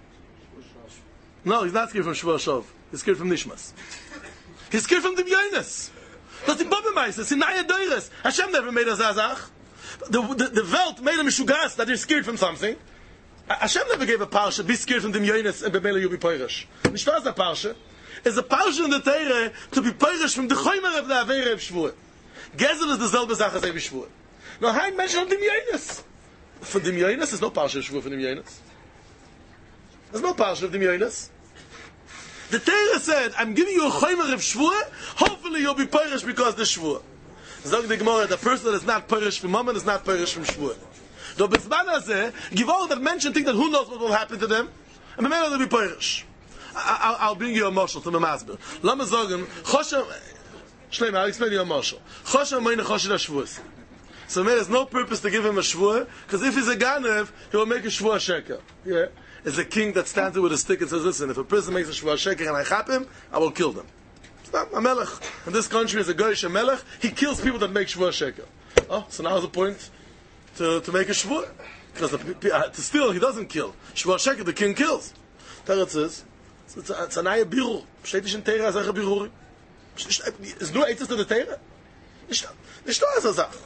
No, he's not scared from shvua shov. He's scared from nishmas. He's scared from the b'yonis. That's the Babemais. It's in Naya Doires. Hashem never made us azach. The, the, the Welt made a mishugas that they're scared from something. Hashem never gave a parsha, be scared from the b'yonis and b'mela you'll be poirish. Nishma is a parsha. It's a parsha in the Torah to be poirish from the choymer of the Aveira of Shvuah. Gezel is the selbe Sache as every Shvuah. Now, how you mention of the b'yonis? For the b'yonis, there's no parsha of Shvuah for the b'yonis. There's no parsha of the b'yonis. The Torah said, I'm giving you a choymer of Shvuah, hopefully you'll be perish because the Shvuah. Zog the Gemara, the person that is not perish from Mammon is not perish from Shvuah. Though B'tzman hazeh, give all that mention, think that who knows what will happen to them, and maybe they'll be perish. I'll bring you a marshal to the Masber. Lama Zogim, Chosha, Shleim, I'll explain you a marshal. Chosha Moine Choshid HaShvuah. So there's no purpose to give him a Shvuah, because if he's a Ganev, he will make a Shvuah sheker. Yeah? Is a king that stands there with a stick and says, listen, if a person makes a shvuah sheker and I chap him, I will kill them. Stop, a melech. In this country is a goyish a melech, he kills people that make shvuah sheker. Oh, so now's the point to, to make a shvuah. Because the, uh, to steal, he doesn't kill. Shvuah sheker, the king kills. Teretz says, it's a, it's a naya birur. Steht in Teira, as a birur. Is nur etwas to the Teira? Nicht nur as a sach.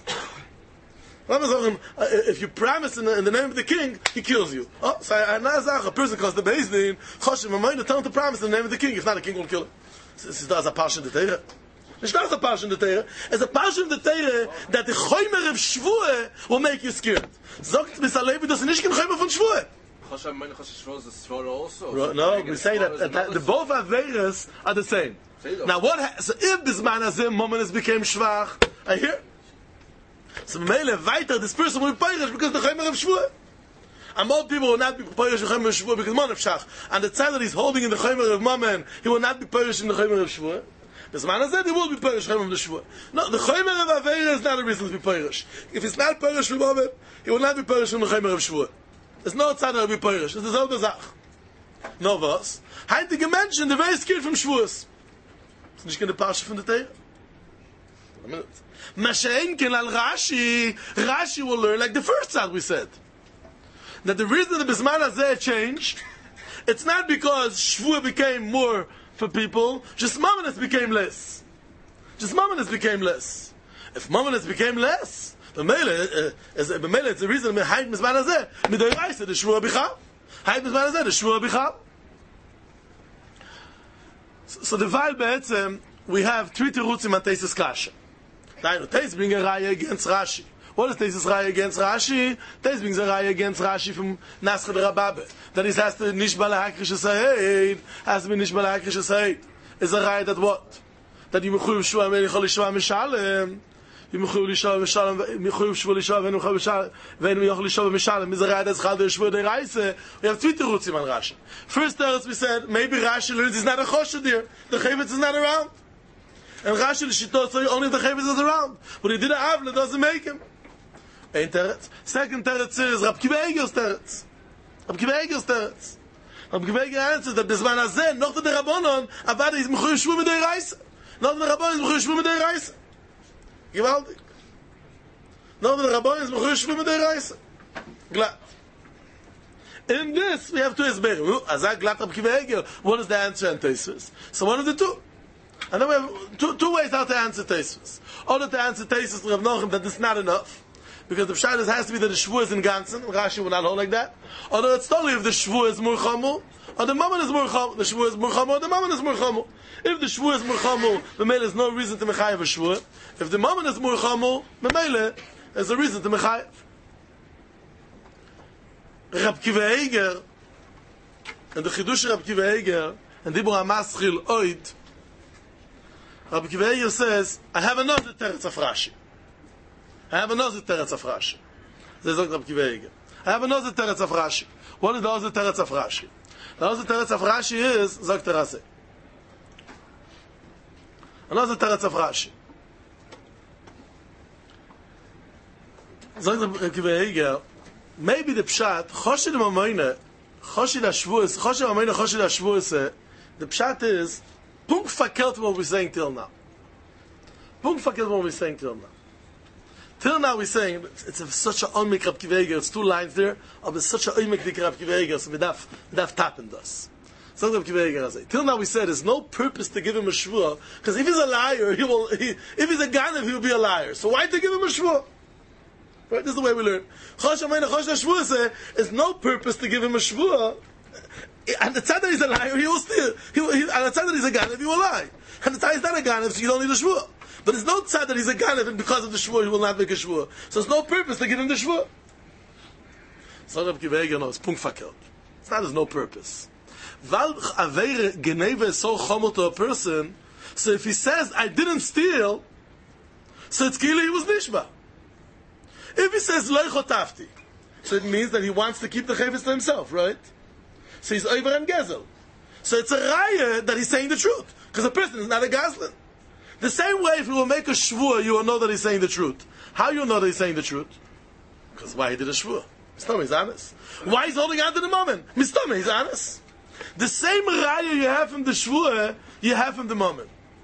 If you promise in the, in the name of the king, he kills you. Oh, so I, I, a person calls the Beis Din, Choshim Amayna, tell him to promise in the name of the king. If not, the king will kill him. This is a parsha in the Torah. It's not a parsha in the Torah. It's a parsha in the Torah that the choymer of Shvuah will make you scared. Zogt Misalevi, das nicht kein choymer von Shvuah. Choshim Amayna, Choshim Shvuah is a Shvuah also. No, we say that, that, that the both Averas are the same. Now what ha- so if this man has him, Momenes became Shvach, I hear. So Mele weiter, this person will be perish because the Chaymer of Shvuah. And more people will not be perish in the Chaymer of Shvuah because Mon of Shach. And the time that he's holding in the Chaymer of Mammon, he will not be perish in the Chaymer of Shvuah. This man has said he will be perish in the Chaymer of the Shvuah. No, the Chaymer of Aveira is not a reason to be perish. If it's not perish from Mammon, he will not be perish in the Chaymer of Shvuah. There's no time that will be perish. It's the selbe Zach. No was. Heintige Menschen, they're very scared from Shvuahs. It's nicht keine Parsha from the Torah. A minute. Masha'enken al Rashi, Rashi will learn like the first side we said. That the reason the Bisman Hazeh changed, it's not because Shvuah became more for people, just Mamonis became less. Just Mamonis became less. If Mamonis became less, the Mele, it's the reason behind Bisman Hazeh, Midei Raisa, the Shvuah Bichal. Behind Bisman Hazeh, the Shvuah Bichal. So the Val Be'etzem, we have three terutzim on Teisus Kasha. Now, Teis brings a raya against Rashi. What is Teisus raya against Rashi? Teis brings a raya against Rashi from Naschad Rababe. That is has to nishba lahakrish esayid, has to be nishba lahakrish esayid. Is a raya that what? That you mechuyev shua and yichol lishua mishalem. You mechuyev lishua mishalem, mechuyev shua lishua and yichol mishalem, and yichol lishua mishalem. Is a raya that's chal der shua der reise. We have three terutzim on Rashi. First teretz we said, maybe Rashi learns he's not a choshed there. The chavetz is not around. And Rashi the Shittot say only if the Chavis is around. But he did an Avla, doesn't make him. Ein Teretz. Second Teretz is Rab Kiva Eger's Teretz. Rab Kiva Eger's Teretz. Rab Kiva Eger answers that this man Hazeh, noch the Rabbonon, Avada is Mechuyev Shvuah Midei Raisa. Noch the Rabbonon is Mechuyev Shvuah Midei Raisa. Gewaltig. Noch the Rabbonon is Mechuyev Shvuah Midei Raisa. Glad. In this, we have two Esberim. Azak Glad Rab Kiva Eger. What is the answer in Teisvus? So one of the two. And then we have two, two ways how to answer Teisvus. Or to answer Teisvus to Rav Nochem that this is not enough, because the Pshat has to be that the Shvuah is in Gansen, Rashi will not hold like that. Or that it's only if the Shvuah is Murchamu, or the Mammon is Murchamu, the Shvuah is Murchamu, or the Mammon is Murchamu. If the Shvuah is Murchamu, the Mele is no reason to Mechayev a Shvuah. If the Mammon is Murchamu, the Mele is a reason to Mechayev. Rab Kiva Eger, and the Chidush Rab Kiva Eger, and Dibur HaMaschil Oid, Rabbi Akiva Eiger says, I have another teretz of Rashi. I have another teretz of Rashi. They say Rabbi Akiva Eiger. I have another teretz of Rashi. What is the other teretz of Rashi? The other teretz of Rashi is, sagt er Rashi. Another teretz of Rashi. Sagt Rabbi Akiva Eiger, maybe the pshat, Choshid Mamoyne, Choshid HaShavuos, Choshid Mamoyne, Choshid HaShavuos, the pshat is, Punk fakelt what we're saying till now. Punk fakelt what we're saying till now. Till now we're saying, it's a, such an oimik Rabbi Akiva Eiger, it's two lines there, but it's such an oimik dik Rabbi Akiva Eiger, so we have, we have tapped us. So Rabbi Akiva Eiger say, till now we said there's no purpose to give him a shvua, because if he's a liar, he will, he, if he's a ganav, he will be a liar. So why to give him a shvua? Right, this is the way we learn. Chosh Amayna Chosh HaShavuos say, there's no purpose to give him a shvua, and the tzad that he's a liar, he will steal. He will, he, and the tzad that he's a ganav, he will lie. And the tzad is not a ganav, so you don't need a shvua. But there's no tzad that he's a ganav, and because of the shvua, he will not make a shvua. So there's no purpose to give him the shvua. So Rabbi Akiva Eiger knows, punk fakelt. It's not, there's no purpose. Val avere geneva is so chomer to a person, so if he says, I didn't steal, so it's clearly he was nishba. If he says, lo chotafti, so it means that he wants to keep the chavis to himself, right? So he's over and gezel. So it's a raya that he's saying the truth. Because a person is not a gazlan. The same way if you will make a shvua, you will know that he's saying the truth. How you know that he's saying the truth? Because why he did a shvua? Mistama, he's honest. Why he's holding on to the moment? Mistama, he's honest. The same raya you have from the shvua, you have from the moment.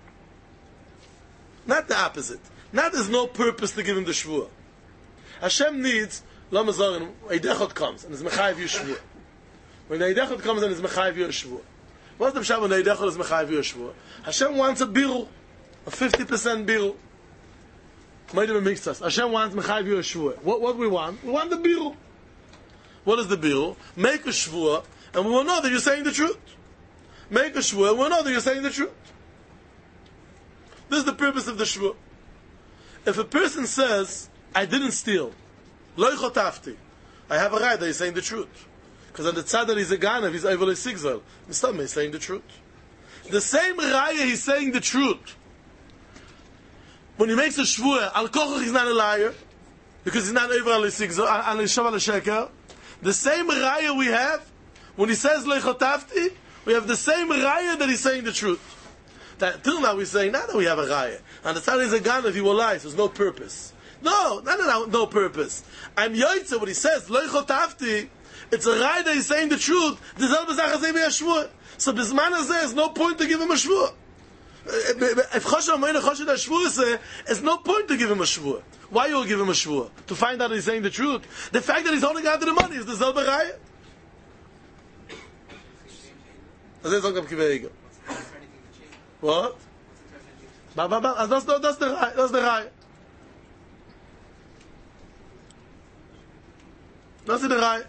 Not the opposite. Not there's no purpose to give him the shvua. Hashem needs, lama zorin, Eidechot comes, and it's mechayiv you shvua. When the Eidechot comes and it's mechayiv you shvua. What's the pshat when the Eidechot is mechayiv you shvua? Hashem wants a biru, a fifty percent biru. Hashem wants mechayiv you shvua. What what we want? We want the biru. What is the biru? Make a shvua, and we will know that you're saying the truth. Make a shvua, and we'll know that you're saying the truth. This is the purpose of the shvua. If a person says, I didn't steal, lo chotafti, I have a right that he's saying the truth. Because on the tzad that he's a ganav, he's evil sigzal. Mistama, he's saying the truth. The same raya, he's saying the truth. When he makes a shvua, al kochach he's not a liar, because he's not evil sigzal, al shav al sheker. The same raya we have, when he says lo chotafti, we have the same raya that he's saying the truth. That, till now we're saying, not that we have a raya. On the tzad he's a ganav, he will lie, so there's no purpose. No, no, no, no, no purpose. I'm yoytze, when he says lo chotafti, it's a raya that he's saying the truth. So bisman hazeh, there's no point to give him a shvua. If Chosh Amayna Choshid HaShavuos, there's no point to give him a shvua. Why you will give him a shvua? To find out that he's saying the truth. The fact that he's holding on to the money is the zelbe raya. What? Ba, ba, ba. That's the that's the raya. That's the raya. That's the raya.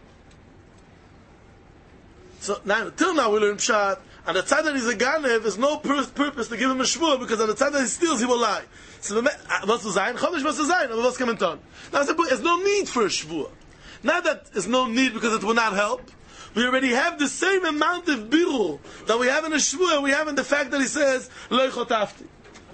So now, till now we learn pshat, and the tzad that he's a ganev, there's no pur- purpose to give him a shvua, because on the tzad that he steals, he will lie. So, what's to sein? Chodesh was to sein, but what's coming on? Now, there's no need for a shvua. Not that there's no need because it will not help. We already have the same amount of birur that we have in a shvua, we have in the fact that he says, lo chotafti.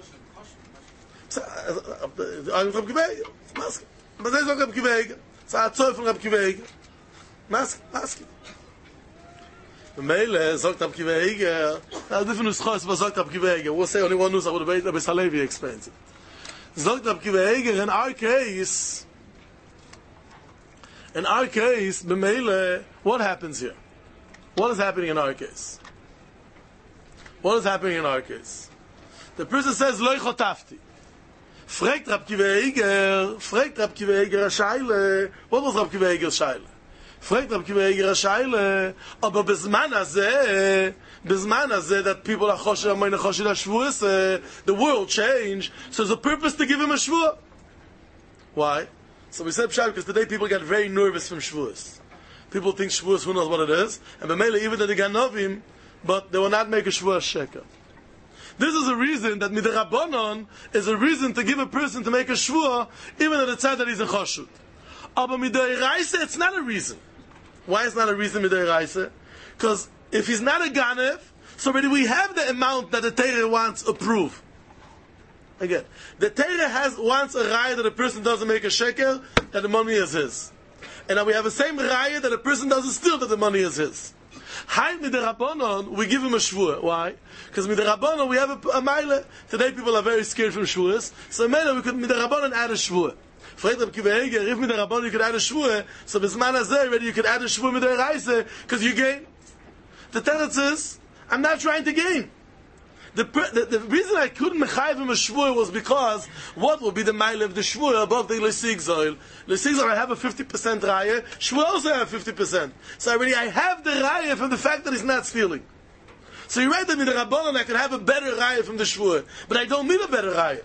I'm from Kiveg. Mask. But there's no Rabbi Akiva Eiger. It's a tzoi from Rabbi Akiva Eiger. Mask. Mask. The Meile sagt Rabbi Akiva Eiger. Now, different nuschos, but sagt Rabbi Akiva Eiger. We'll say only one nusach, but Rabbi Halevi explains it. Sagt Rabbi Akiva Eiger, in our case, in our case, the Meile, what happens here? What is happening in our case? What is happening in our case? The person says, lo chotafti. Fragt Rabbi Akiva Eiger, fragt Rabbi Akiva Eiger a Shaila. What was Rabbi Akiva Eiger's Shaila? Fragt Rabbi Akiva Eiger a Shaila. Aber bezman hazeh, bezman hazeh that people are Chosh Amayna Choshid HaShavuos, the world changed, so there's a purpose to give him a shvua. Why? So we said Pshat, because today people get very nervous from shvuos. People think shvuos, who knows what it is, and b'meila even that they got novim, but they will not make a shvua sheker. This is a reason that midrabanon is a reason to give a person to make a shvua, even at the time that he's a choshut. Aber midoiraisa, it's not a reason. Why is not a reason midoiraisa? Because if he's not a ganev, so already we have the amount that the Torah wants approved. Again, the Torah has once a raya that a person doesn't make a sheker, that the money is his. And now we have the same raya that a person doesn't steal, that the money is his. Hi, with the Rabbanon, we give him a shvua. Why? Because with the Rabbanon, we have a, a mile. Today people are very scared from shvuas. So maybe we could with the Rabbanon add a shvua. Fragt Reb Kiva Eger, if with the Rabbanon you could add a shvua, so bisman hazeh already you could add a shvua with the reise, because you gain. The teretz is, I'm not trying to gain. The, the, the reason I couldn't mechayiv him a shvua was because what will be the mile of the shvua above the lesig zoil? Lesig zoil I have a fifty percent raya. Shvua also have fifty percent. So already I have the raya from the fact that he's not stealing. So you read that in the Rabbanon I could have a better raya from the shvua, but I don't need a better raya.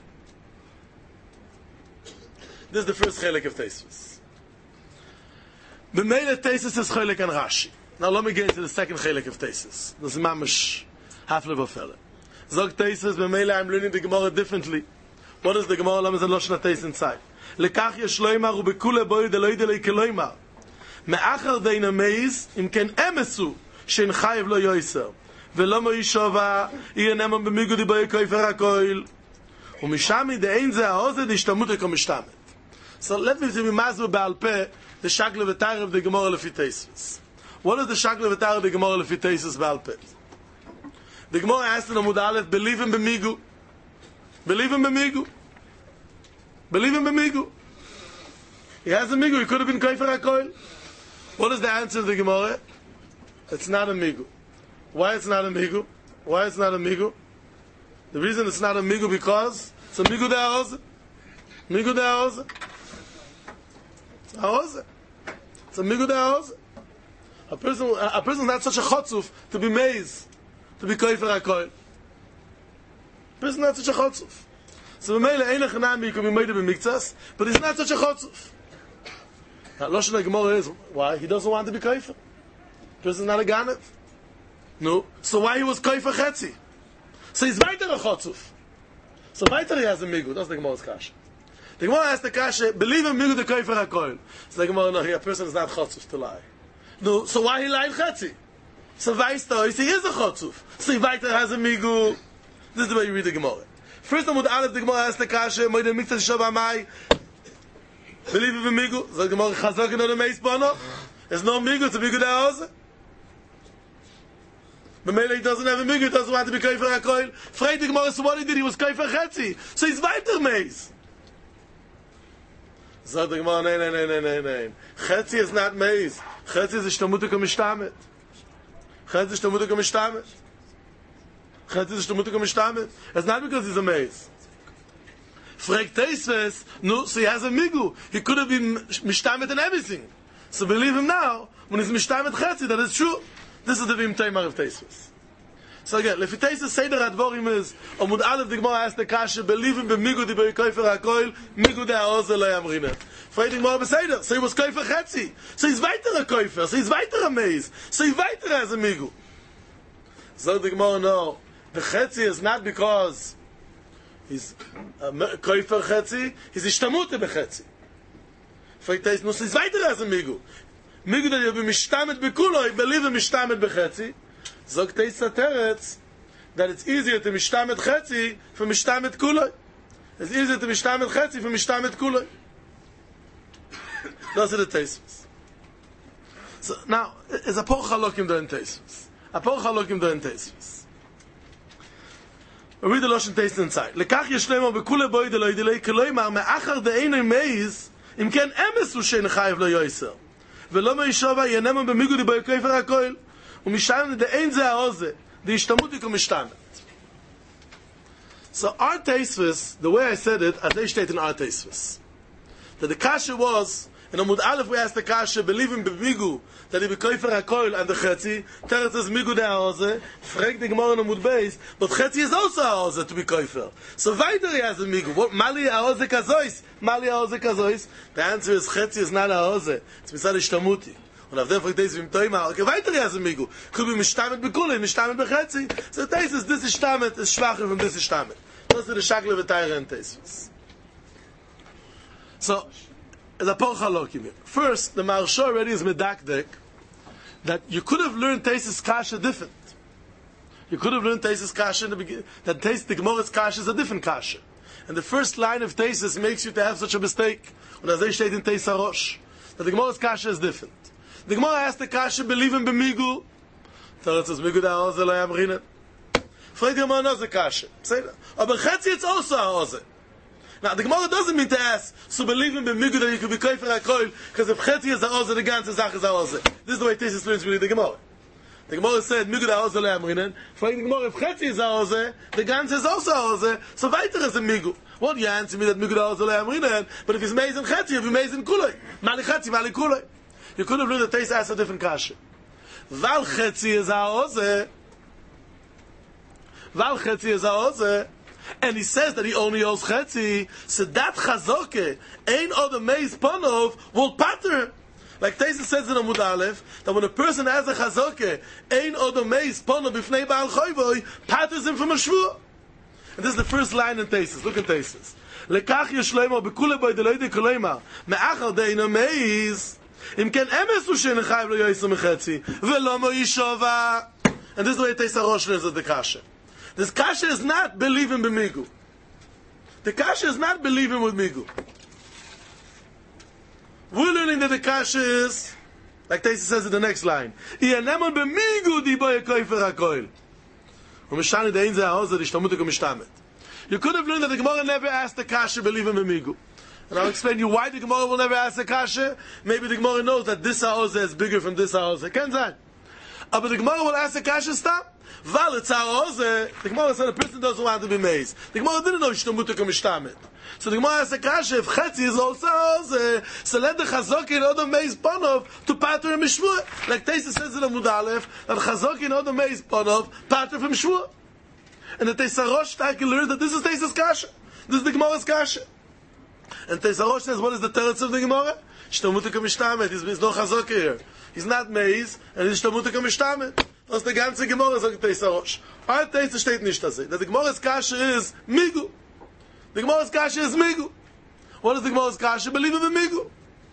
This is the first chelik of Tosfos. The main of Tosfos is chelik and Rashi. Now let me get into the second chelik of Tosfos. This is mamash half level fella. Zog Tosfos, b'meila I'm learning the Gemara differently. What is the Gemara? Lama zeh loshna Tosfos inside. Lekach yesh loymar ubekule boy de loy de loy keloymar. Me'achar dein ameiz im ken emesu shein chayiv lo yoyser. V'lo mo yishova yiyanemam b'migu di boy koifer hakoil. U'mishami de'ein ze ha'oze d'ishtamut eko mishtamet. So let me see mazu ba'al peh the shakle v'tar of the Gemara lefi Tosfos. What is the shakle v'tar of the Gemara lefi Tosfos ba'al peh? The Gemara asked in Amud Aleph, believe in b'migu. Believe in b'migu. Believe in b'migu. He has a migu, he could have been koifer hakoil. What is the answer of the Gemara? It's not a migu. Why it's not a migu? Why it's not a migu? The reason it's not a migu because it's a migu de ha'oze. Migu de ha'oze. It's a ha'oze. It's a migu de ha'oze. A person, a person is not such a chotzuf to be maize, to be koifer hakoil. A person is not such a chotzuf. So b'meile ein lechanami you can be made of mikzas, but he's not such a chotzuf. Now, Lashon Gemara is why he doesn't want to be koifer. This is not a ganev. No. So why he was koifer chetzi? So he's weiter a chotzuf. So weiter he has a migu. That's the Gemara's kasha. The Gemara has the kasha. Believe in migu the koifer hakoil. So the Gemara no, here a person is not chotzuf to lie. No. So why he lied chetzi? So weiter he is a chotzuf. So he weiter has a migu. This is the way you read the Gemara. First Amud Aleph, the Gemara has the kasha. Moed mikzas shavamai. Believe in migu. So the Gemara chazak no the meis bono. There's no migu. It's a migu da ha'oze. But maybe he doesn't have a migu, he doesn't want to be koifer hakoil. Freit the Gemara, so what he did, he was koifer chetzi. So he's weiter meis. So the Gemara, nein, nein, nein, nein, nein. Chetzi is not meis. Chetzi is ishtamutik u'mishtamet. Chetzi is ishtamutik u'mishtamet. Chetzi is ishtamutik u'mishtamet. It's not because he's a meis. Freit Tosfos, no, so he has a migu. He could have been mishtamet and everything. So believe him now, when he's mishtamet chetzi, that is true. This is the Vim Taimar of Tosfos. So again, Lefi Tosfos Seder Advorim is Amud Aleph the Gemara asked the kasha, believe in b'migu di koifer hakoil, migu de ha'oze lo yamrina. Freit the Gemara b'Seder, so he was koifer chetzi. So he's weiter a koifer, so he's weiter a meiz, so he weiter has a migu. So the Gemara, no, the chetzi is not because he's a koifer chetzi, he's ishtamute b'chetzi. Freit Tosfos, no, so he's weiter has a migu. Migu that you'll be mishtamet b'kuloi, believe in mishtamet b'chetzi. Zog Tosfos teretz that it's easier to mishtamet chetzi from mishtamet kuloi. It's easier to mishtamet chetzi from mishtamet kuloi. Those are the Tosfos. So now, it's a por chalokim doin Tosfos. A por chalokim doin Tosfos. We read the Lashon Tosfos inside. Lekach yeshlemo b'kulei boi de loy de loy keloymar me'achar de'einu meiz im ken emes u shein chayiv lo yoyser. ולא מישבה ינמה במיגו די בקויפר הכל ומשם דאין זה העוזה די השתמות יקו משתמת. So our Tosfos, the way I said it, as they state in our Tosfos, that the kasha was, in Amud Aleph we asked the kasha, believe in b'migu, that he b'koifer hakoil and the chetzi, teretz is migu de ha'oze, frek the Gemara in Amud Beis, but chetzi is also ha'oze to be koifer. So weiter he has a migu. What, mali ha'oze kazois? Mali ha'oze kazois? The answer is chetzi is not ha'oze. It's misad ishtamuti. Und auf dem fragt Tosfos im Toima, okay, weiter he has a migu. Could be mishtamet b'kulei, mishtamet b'chetzi. So Tosfos, this is shtamet, is schwacher from this is shtamet. Those are the shakle v'tayre and Tosfos. So, as a por chalokim here. First, the Maharsha already is medakdek that you could have learned Tosfos kasha different. You could have learned Tosfos kasha in the beginning, that Tosfos, the Gemara's kasha is a different kasha. And the first line of Teisus makes you to have such a mistake. Und as they state in Teis HaRosh, that the Gemara's kasha is different. The Gemara has the kasha, believe in b'migu. Teretz is migu da ha'oze lo yamrinen. Fragt the Gemara knows the kasha. Say that. Aber chetzi it's also ha'oze. Now the Gemara doesn't mean to ask, so believe in b'migu that you could be koifer ha'koil, because if chetzi is ha'oze, the ganze Zach is ha'oze. This is the way Teisus learns really the Gemara. The Gemara said, migu da ha'oze lo yamrinen. Fragt the Gemara, if chetzi is ha'oze, the ganze is also ha'oze, so weiter is a migu. Well, you answer me that migu da ha'oze lo yamrinen, but if he's made in chetzi, if he's made in kuloi. Mali chetzi, mali kuloi. You could have learned that Teisus asked a different kasha. Val chetzi is ha'oze. Val chetzi is ha'oze. And he says that he only owes chetzi. So that chazoke, ein other meiz ponov, will patter. Like Teisus says in Amud Aleph, that when a person has a chazoke, ein other meiz ponov b'fnei ba'al choyvoi, patters him from a shvur. And this is the first line in Teisus. Look at Teisus. Lekach yeshleimo b'kule boi deloide koleima, me'achal deino meiz, im ken emes u shein chayv lo yoyso mechetzi, velo mo yishova. And this is the way Teis HaRosh learns of the kasha. This kasha is not believing b'migu. The kasha is not believing with migu. We're learning that the kasha is, like Teisus says in the next line, Iyanemon b'migu di boye koifer hakoil. Umeshani de'in ze ha'ozer ishtamutik umishtamet. You could have learned that the Gemara never asked the kasha believing b'migu. And I'll explain to you why the Gemara will never ask the kasha. Maybe the Gemara knows that this ha'ozer is bigger from this ha'ozer. Ken zan. But the Gemara will ask the kasha stop. Val it's ha'ozer. The Gemara said a person doesn't want to be mazed. The Gemara didn't know ishtamutik umishtamet. So the Gemara asks the kasha, if chetzi is also ha'ozer, so let the chazoki and other meiz ponov to pater him mishvur. Like Teisus says in Amud Aleph, that chazoki and other meiz ponov pater from shvur. And the Teis HaRosh Taki learns that this is Teisus kasha. This is the Gemara's kasha. And Teis HaRosh says, what is the teretz of the Gemara? Shtamutik umishtamet. He's no chazoki here. He's not meiz, and he's shtamutik umishtamet. That's the ganze Gemara, sagt Teis HaRosh. All Teisus steht nicht das. That the Gemara's kasha is migu. The Gemara's kasha is migu. What is the Gemara's kasha? Believe in migu.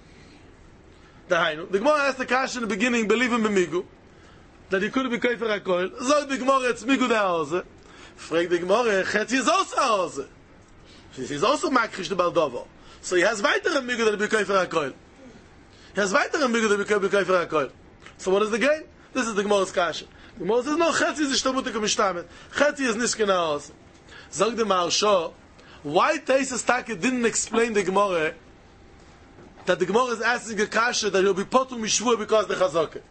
The Gemara asked the kasha in the beginning, believe in migu, that he couldn't be koifer hakoil. So the Gemara, it's migu da ha'ozer. Frag the Gemara, chetzi is also ha'ozer. He's also makrish the baldovo. So he has weiter a migu that he be koifer hakoil. He has weiter a migu that he be koifer hakoil. So what is the game? This is the Gemara's kasha. The Gemara says, no, chetzi is ishtamutik umishtamet. Chetzi is nishken ha'ozer. Zog the Maharsha, why Teisus Taki didn't explain the Gemara that the Gemara is asking a kasha that he'll be potum mishvur because the chazaka?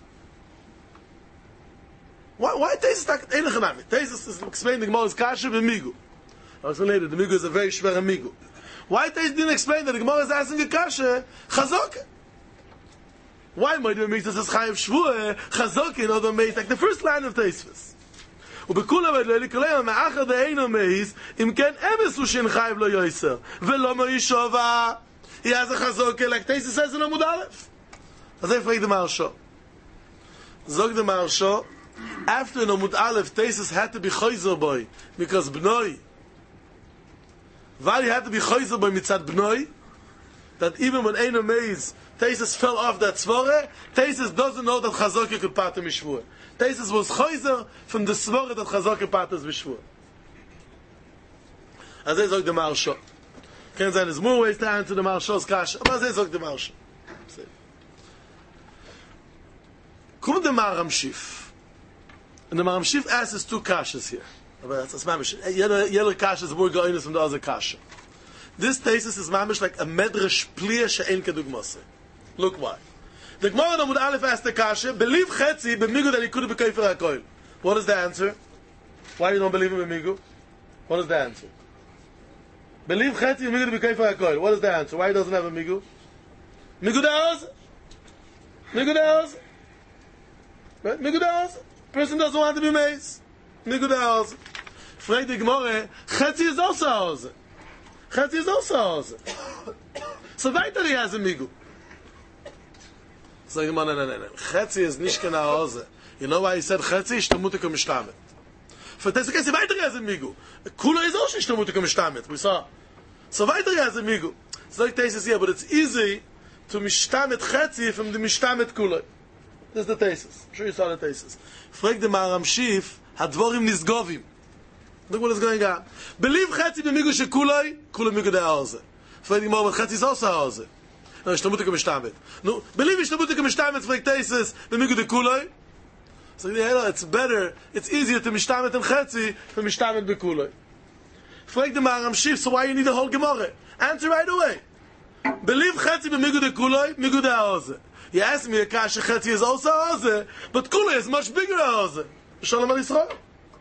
Why, why Teisus Taki? Teisus is explaining the Gemara's kasha b'migu. I'll explain later. The migu is a very shver migu. Why Teisus didn't explain that the Gemara is asking a kasha chazaka? Why might it make this as chayiv shvur chazaka in other ways? Like the first line of Teisus. ובכולה ולא לקלם מאחר דאינו מייס אם כן אמס הוא שאין חייב לא יויסר ולא מוישova. He has a chazok like Teisus says in Amud Aleph. אז I frag the Maharsha. Zog the Maharsha, after in Amud Aleph Teisus had to be choizer boy because bnoi, while he had to be choizer boy mitzad bnoi, that even when eino meis Teisus fell off that svore, Teisus doesn't know that chazok could part of mishvur. Teisus was choizer from the svore that chazok patters mishvur. As I zog the Maharsha. Can't say there's more ways to answer the Maharsha's kasha, but as I zog the Maharsha. Come the Maharamshif. And the Maharamshif asks us two kashas here. That's mamish. Yellow kasha is more goinus from the other kasha. This Teisus is mamish like a medrash pliya she'en kedugmase. Look why. The Gemara Amud Aleph asked the kasha, believe chetzi b'migu that he could be koifer hakoil. What is the answer? Why you don't believe in b'migu? What is the answer? Believe chetzi b'migu to be koifer hakoil. What is the answer? Why he doesn't have a migu? Migu da'oz? Migu da'oz? Right? Migu da'oz? Person doesn't want to be mace. Migu da'oz. Frag the Gemara, chetzi is also oz. Chetzi is also oz. So weiter he has a migu. So no, no, no, no. Chetzi is nicht genau Hose. You know why he said Chetzi? Shtamutik umishtamet. For Teisus case, weiter has a migu. Kula is also shtamutik umishtamet. We saw. So weiter has a migu. So like Teisus here, but it's easy to mishtamet Chetzi from the mishtamet kula. This is the Teisus. I'm sure you saw the Teisus. Frag the Maharamshif, hadvorim nisgovim. Look what is going on. Believe Chetzi b'migu shekuloi, kuloi migu de'aoze. Fragt die Gemara, but Chetzi is also aoze. No, ishtamutik ha-mishtamet. No, believe ishtamutik ha-mishtamet, fragt Teises, b'migu de'kuloi. So, yeah, it's better, it's easier to mishtamet and Chetzi than mishtamet b'kuloi. Fragt the Maram Shif, so why you need the whole Gemara? Answer right away. Believe Chetzi b'migu de'kuloi, migu de'aoze. You ask me, Akash, Chetzi is also aoze, but kuloi is much bigger aoze. Shalom al Yisrael.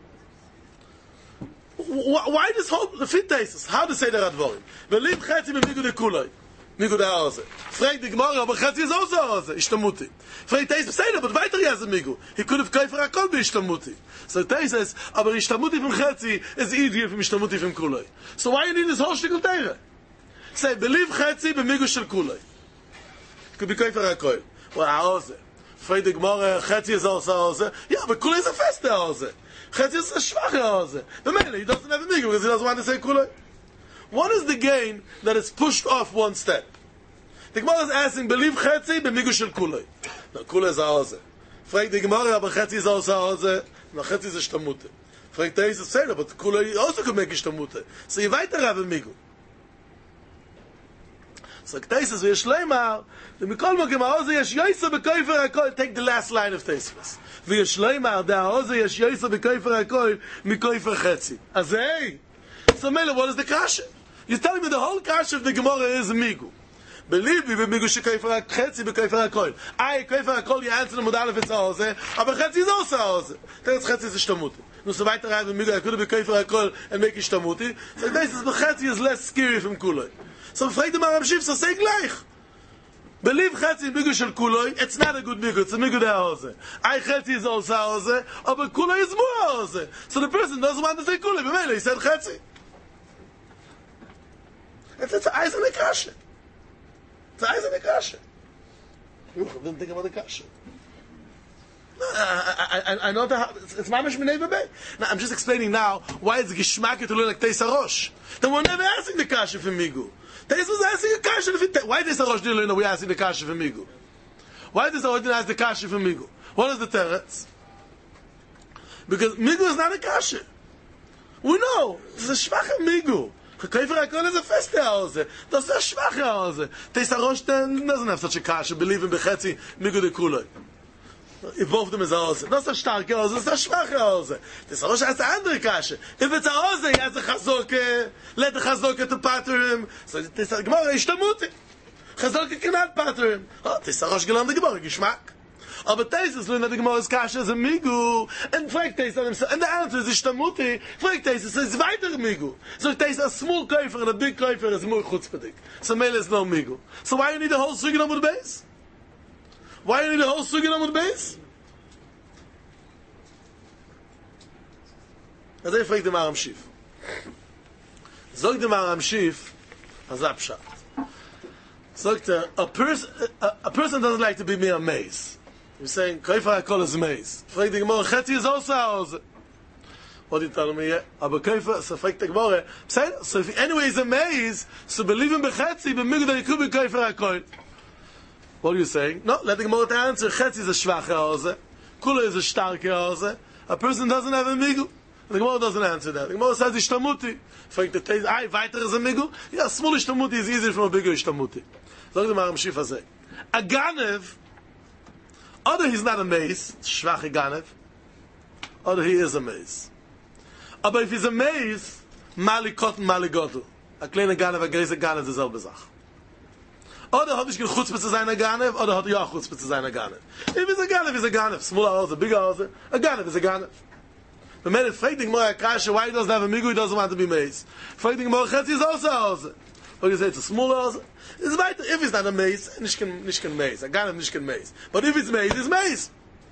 Why this whole the fit tesis? How to say the Radvorim? Believe Chetzi b'migu de'kuloi, migu de'aoze. Fragt the Gemara, but Chetzi is also aoze. Ishtamuti. Fragt Tesis, say that, but weiter yes migu. He could have kaifer hakol b'ishtamuti. So Tesis, aber ishtamuti from Chetzi is easier from ishtamuti from kuloi. So why you need this whole shtickle teire? Say, believe Chetzi b'migu shel kuloi. Could be kaifer hakol. Well, aoze. Fragt the Gemara, Chetzi is also aoze. Yeah, but kuloi is a feste aoze. Chetzi is a schwache aoze. But mainly, he doesn't have a migu because he doesn't want to say kuloi. What is the gain that is pushed off one step? The Gemara is asking, believe Chetzi b'migu shel kuloi. No, kuloi is aoze. Fragt the Gemara, but Chetzi is also aoze. No, Chetzi is a shtamute. Fragt the Tesis, say that, but kuloi also could make a shtamute. So you weiter have a migu. So Tesis, v'yesh leimar, the mikol mokim aoze yesh yoysa b'koifer hakol. Take the last line of Tesis. V'yesh leimar, the aoze yesh yoysa b'koifer hakol, mikoifer Chetzi. As hey! So Mele, what is the kasha? You're telling me the whole kasha of the Gemara is a migu. Believe me, b'migu shekoifer Chetzi b'koifer hakol. I, koifer hakol, you answer the modal if it's aoze, but Chetzi is also aoze. That's Chetzi is a shtamuti. No, so weiter I have a migu, I could have b'koifer hakol and make it shtamuti. So this is, Chetzi is less scary from kuloi. So fragt the Maram Shif, so say gleich. Believe Chetzi in migu shel kuloi, it's not a good migu, it's a migu de aoze. I, Chetzi is also aoze, but kuloi is more aoze. So the person doesn't want to say kuloi, but mainly he said Chetzi. It's, it's eyes in the kasha. It's eyes in the kasha. You didn't think about the kasha. No, I, I, I know that it's, it's mamish minei b'bei. Now, I'm just explaining now why it's gishmaki to learn like Teis HaRosh. Then we're never asking the kasha for migu. Teis was asking a kasha for migu. Why Teis HaRosh didn't learn that we're asking the kasha for migu? Why Teis HaRosh didn't ask the kasha for migu? What is the teretz? Because migu is not a kasha. We know. It's a shvacha migu. Koifer hakol is a feste aoze. That's a shvache aoze. Teis HaRosh doesn't have such a kasha, believing b'chetzi migu de kuloi. If both of them is aoze. That's a starke aoze, it's a shvache aoze. Teis HaRosh has a andere kasha. If it's aoze, he has a chazoke, let the chazoke to pater him. So Teis HaRosh, Gemara, ishtamuti. Chazoke cannot pater him. Oh, Teis HaRosh gelernt the Gemara, geschmack. Aber Tesis learned that the Gemara's kasha is a migu, and fragt Tesis on himself, and the answer is ishtamuti. Fragt Tesis, it's weiter migu. So Tesis, a small koifer and a big koifer is more chutzpahdik. So Mele is no migu. So why you need the whole sugin on the base? Why you need the whole sugin on the base? As I fragt the Maram Shif. Zog the Maram Shif, as a pshat. Zog the, a person, a, a person doesn't like to be mere maze. You're saying, Koifer HaKol is maze. Fragt the Gemara, Chetzi is also aoze. What did you tell me? Aber Koifer, so fragt the Gemara, so if anyway is a maze, so believe in Bechetzi, b'migu da yikubi Koifer HaKol. What are you saying? No, let the Gemara answer, Chetzi is a shvache aoze, Kula is a starke aoze, a person doesn't have a migu. The Gemara doesn't answer that. The Gemara says, ishtamuti. Fragt the Teis, ay, weiter is a migu? Yeah, small ishtamuti is easier from a bigger ishtamuti. Sag the Maram Shif hazeh. A ganev, other he's not a maze, shvache ganev, other he is a maze. But if he's a maze, mali cotton, mali godu. A kleine ganev, a greise ganev, the selbe Sach. Oder hat ich kein Chutzpah zu sein a ganev, oder hat ja Chutzpah zu sein a ganev. If he's a ganev, he's a ganev. Smaller house, a bigger house, a ganev is a ganev. The man is fragt the Gemara, Kasha, why he doesn't have a migu, he doesn't want to be maze. Fragt the Gemara, Chetzi is also a house. Or you say it's a smaller house. It's right, if it's not a maze, nicht can, nicht can maze. A ganev nicht can maze. But if it's maze, it's maze.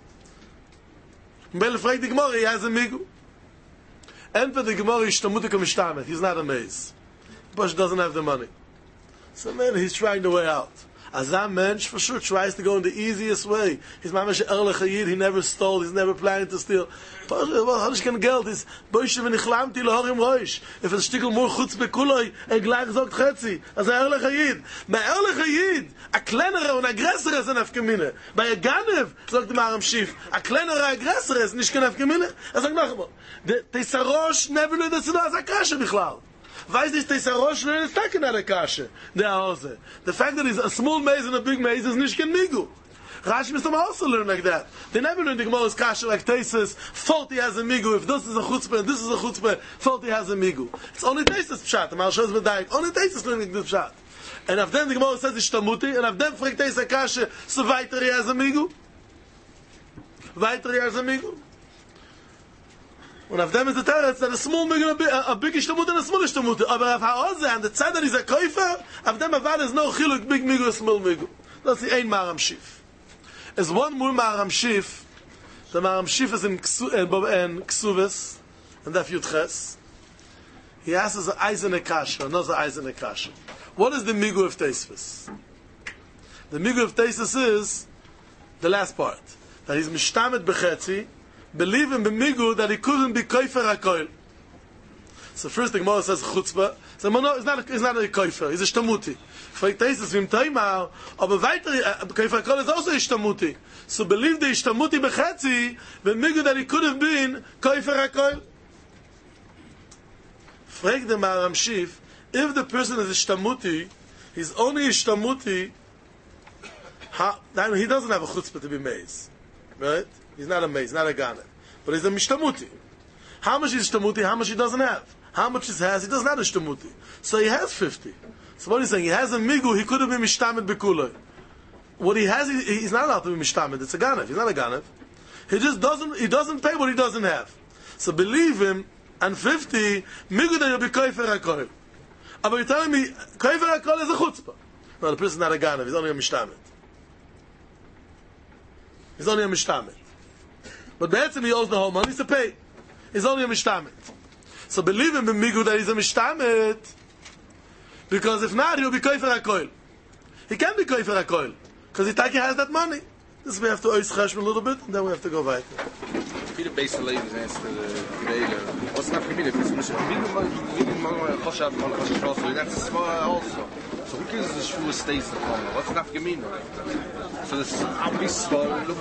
Mele fragt the Gemara, he has a migu. Enter the Gemara, ishtamutik mishtamet. He's not a maze. But he doesn't have the money. So man, he's trying the way out. As that mensch, for sure, tries to go in the easiest way. He's mamash ehrlich hayid, he never stole, he's never planning to steal. Had ich kein Geld, ist boische wenn ich lamti loharim roish. If it's stickel more chutz bekuloi, er gleich sagt chetzi. As er ehrlich hayid. Bei ehrlich hayid, a kleinere und aggressere sind auf Gemine. Bei a ganev, sagt der Maram Schiff, a kleinere aggressere ist nicht kein auf Gemine. Er sagt noch einmal, der Sarosh never knew that it's a kasha bichlal. Weiß nicht, dass er Rosh nur ist taken an der Kasche, der Hause. The fact that he's a small maze and a big maze is nicht kein Migu. Rashi must also learn like that. They never learn the Gemara's Kasche like Tesis, forty has a Migu, if this is a chutzpah and this is a chutzpah, forty has a Migu. It's only Tesis Pshat, the Maharshoz Medayik, only Tesis learning this Pshat. And if then the Gemara says it's Shtamuti, and if then fragt Tesis Kasche, so weiter he has a Migu? Weiter he has a Migu? Und auf dem ist der Territz, that a small migu, a big ishtamut and a small ishtamut. Aber auf Ha'oze, and the tzad that is a koifer, auf dem avad is no chiluk, big migu, a small migu. That's the ein Maram Shif. There's one more Maram Shif, the Maram Shif is in Ksuvis, and Daf Yud Ches. He asks an Eisen Kasha, another Eisen Kasha. What is the migu of Teisvis? The migu of Teisvis is the last part, that he's mishtamet bechetzi, believe in Bemigu that he couldn't be koifer hakoil. So first the Gemara says chutzpah. So no, it's not, it's not a koifer, he's a shtamuti. Fragt Tesis, vim toimar, aber weiter, koifer hakoil is also a shtamuti. So believe the shtamuti bechetzi, Bemigu that he could have been koifer hakoil. Fragt the Maram Shif, if the person is a shtamuti, he's only a shtamuti, he doesn't have a chutzpah to be maiz. Right? He's not a maze, not a ganer. But he's a mishtamuti. How much is shtamuti? How much he doesn't have? How much he has? He doesn't have a shtamuti. So he has fifty. So what he's saying, he has a migu, he could have been mishtamet bekuloi. What he has, he, he's not allowed to be mishtamet. It's a ganev. He's not a ganev. He just doesn't, he doesn't pay what he doesn't have. So believe him, and fifty, migu that he'll be koifer hakoil. But you're telling me, koifer hakoil is a chutzpah. No, the person's not a ganev. He's only a mishtamet. He's only a mishtamet. But Be'etzim he owes the whole money to pay. He's only a mishtamet. So believe him in Migu that he's a mishtamet, because if not, he'll be koifer hakoil. He can't be koifer hakoil, because he taki has that money. This we have to ois cheshm a little bit, and then we have to go weiter. Viele basic ladies answer the Geile. What's not for me? Because Migu Mama Choshav Mama Choshav that's small also. So who cares the shvu stays the corner? What's not for me? So this is obviously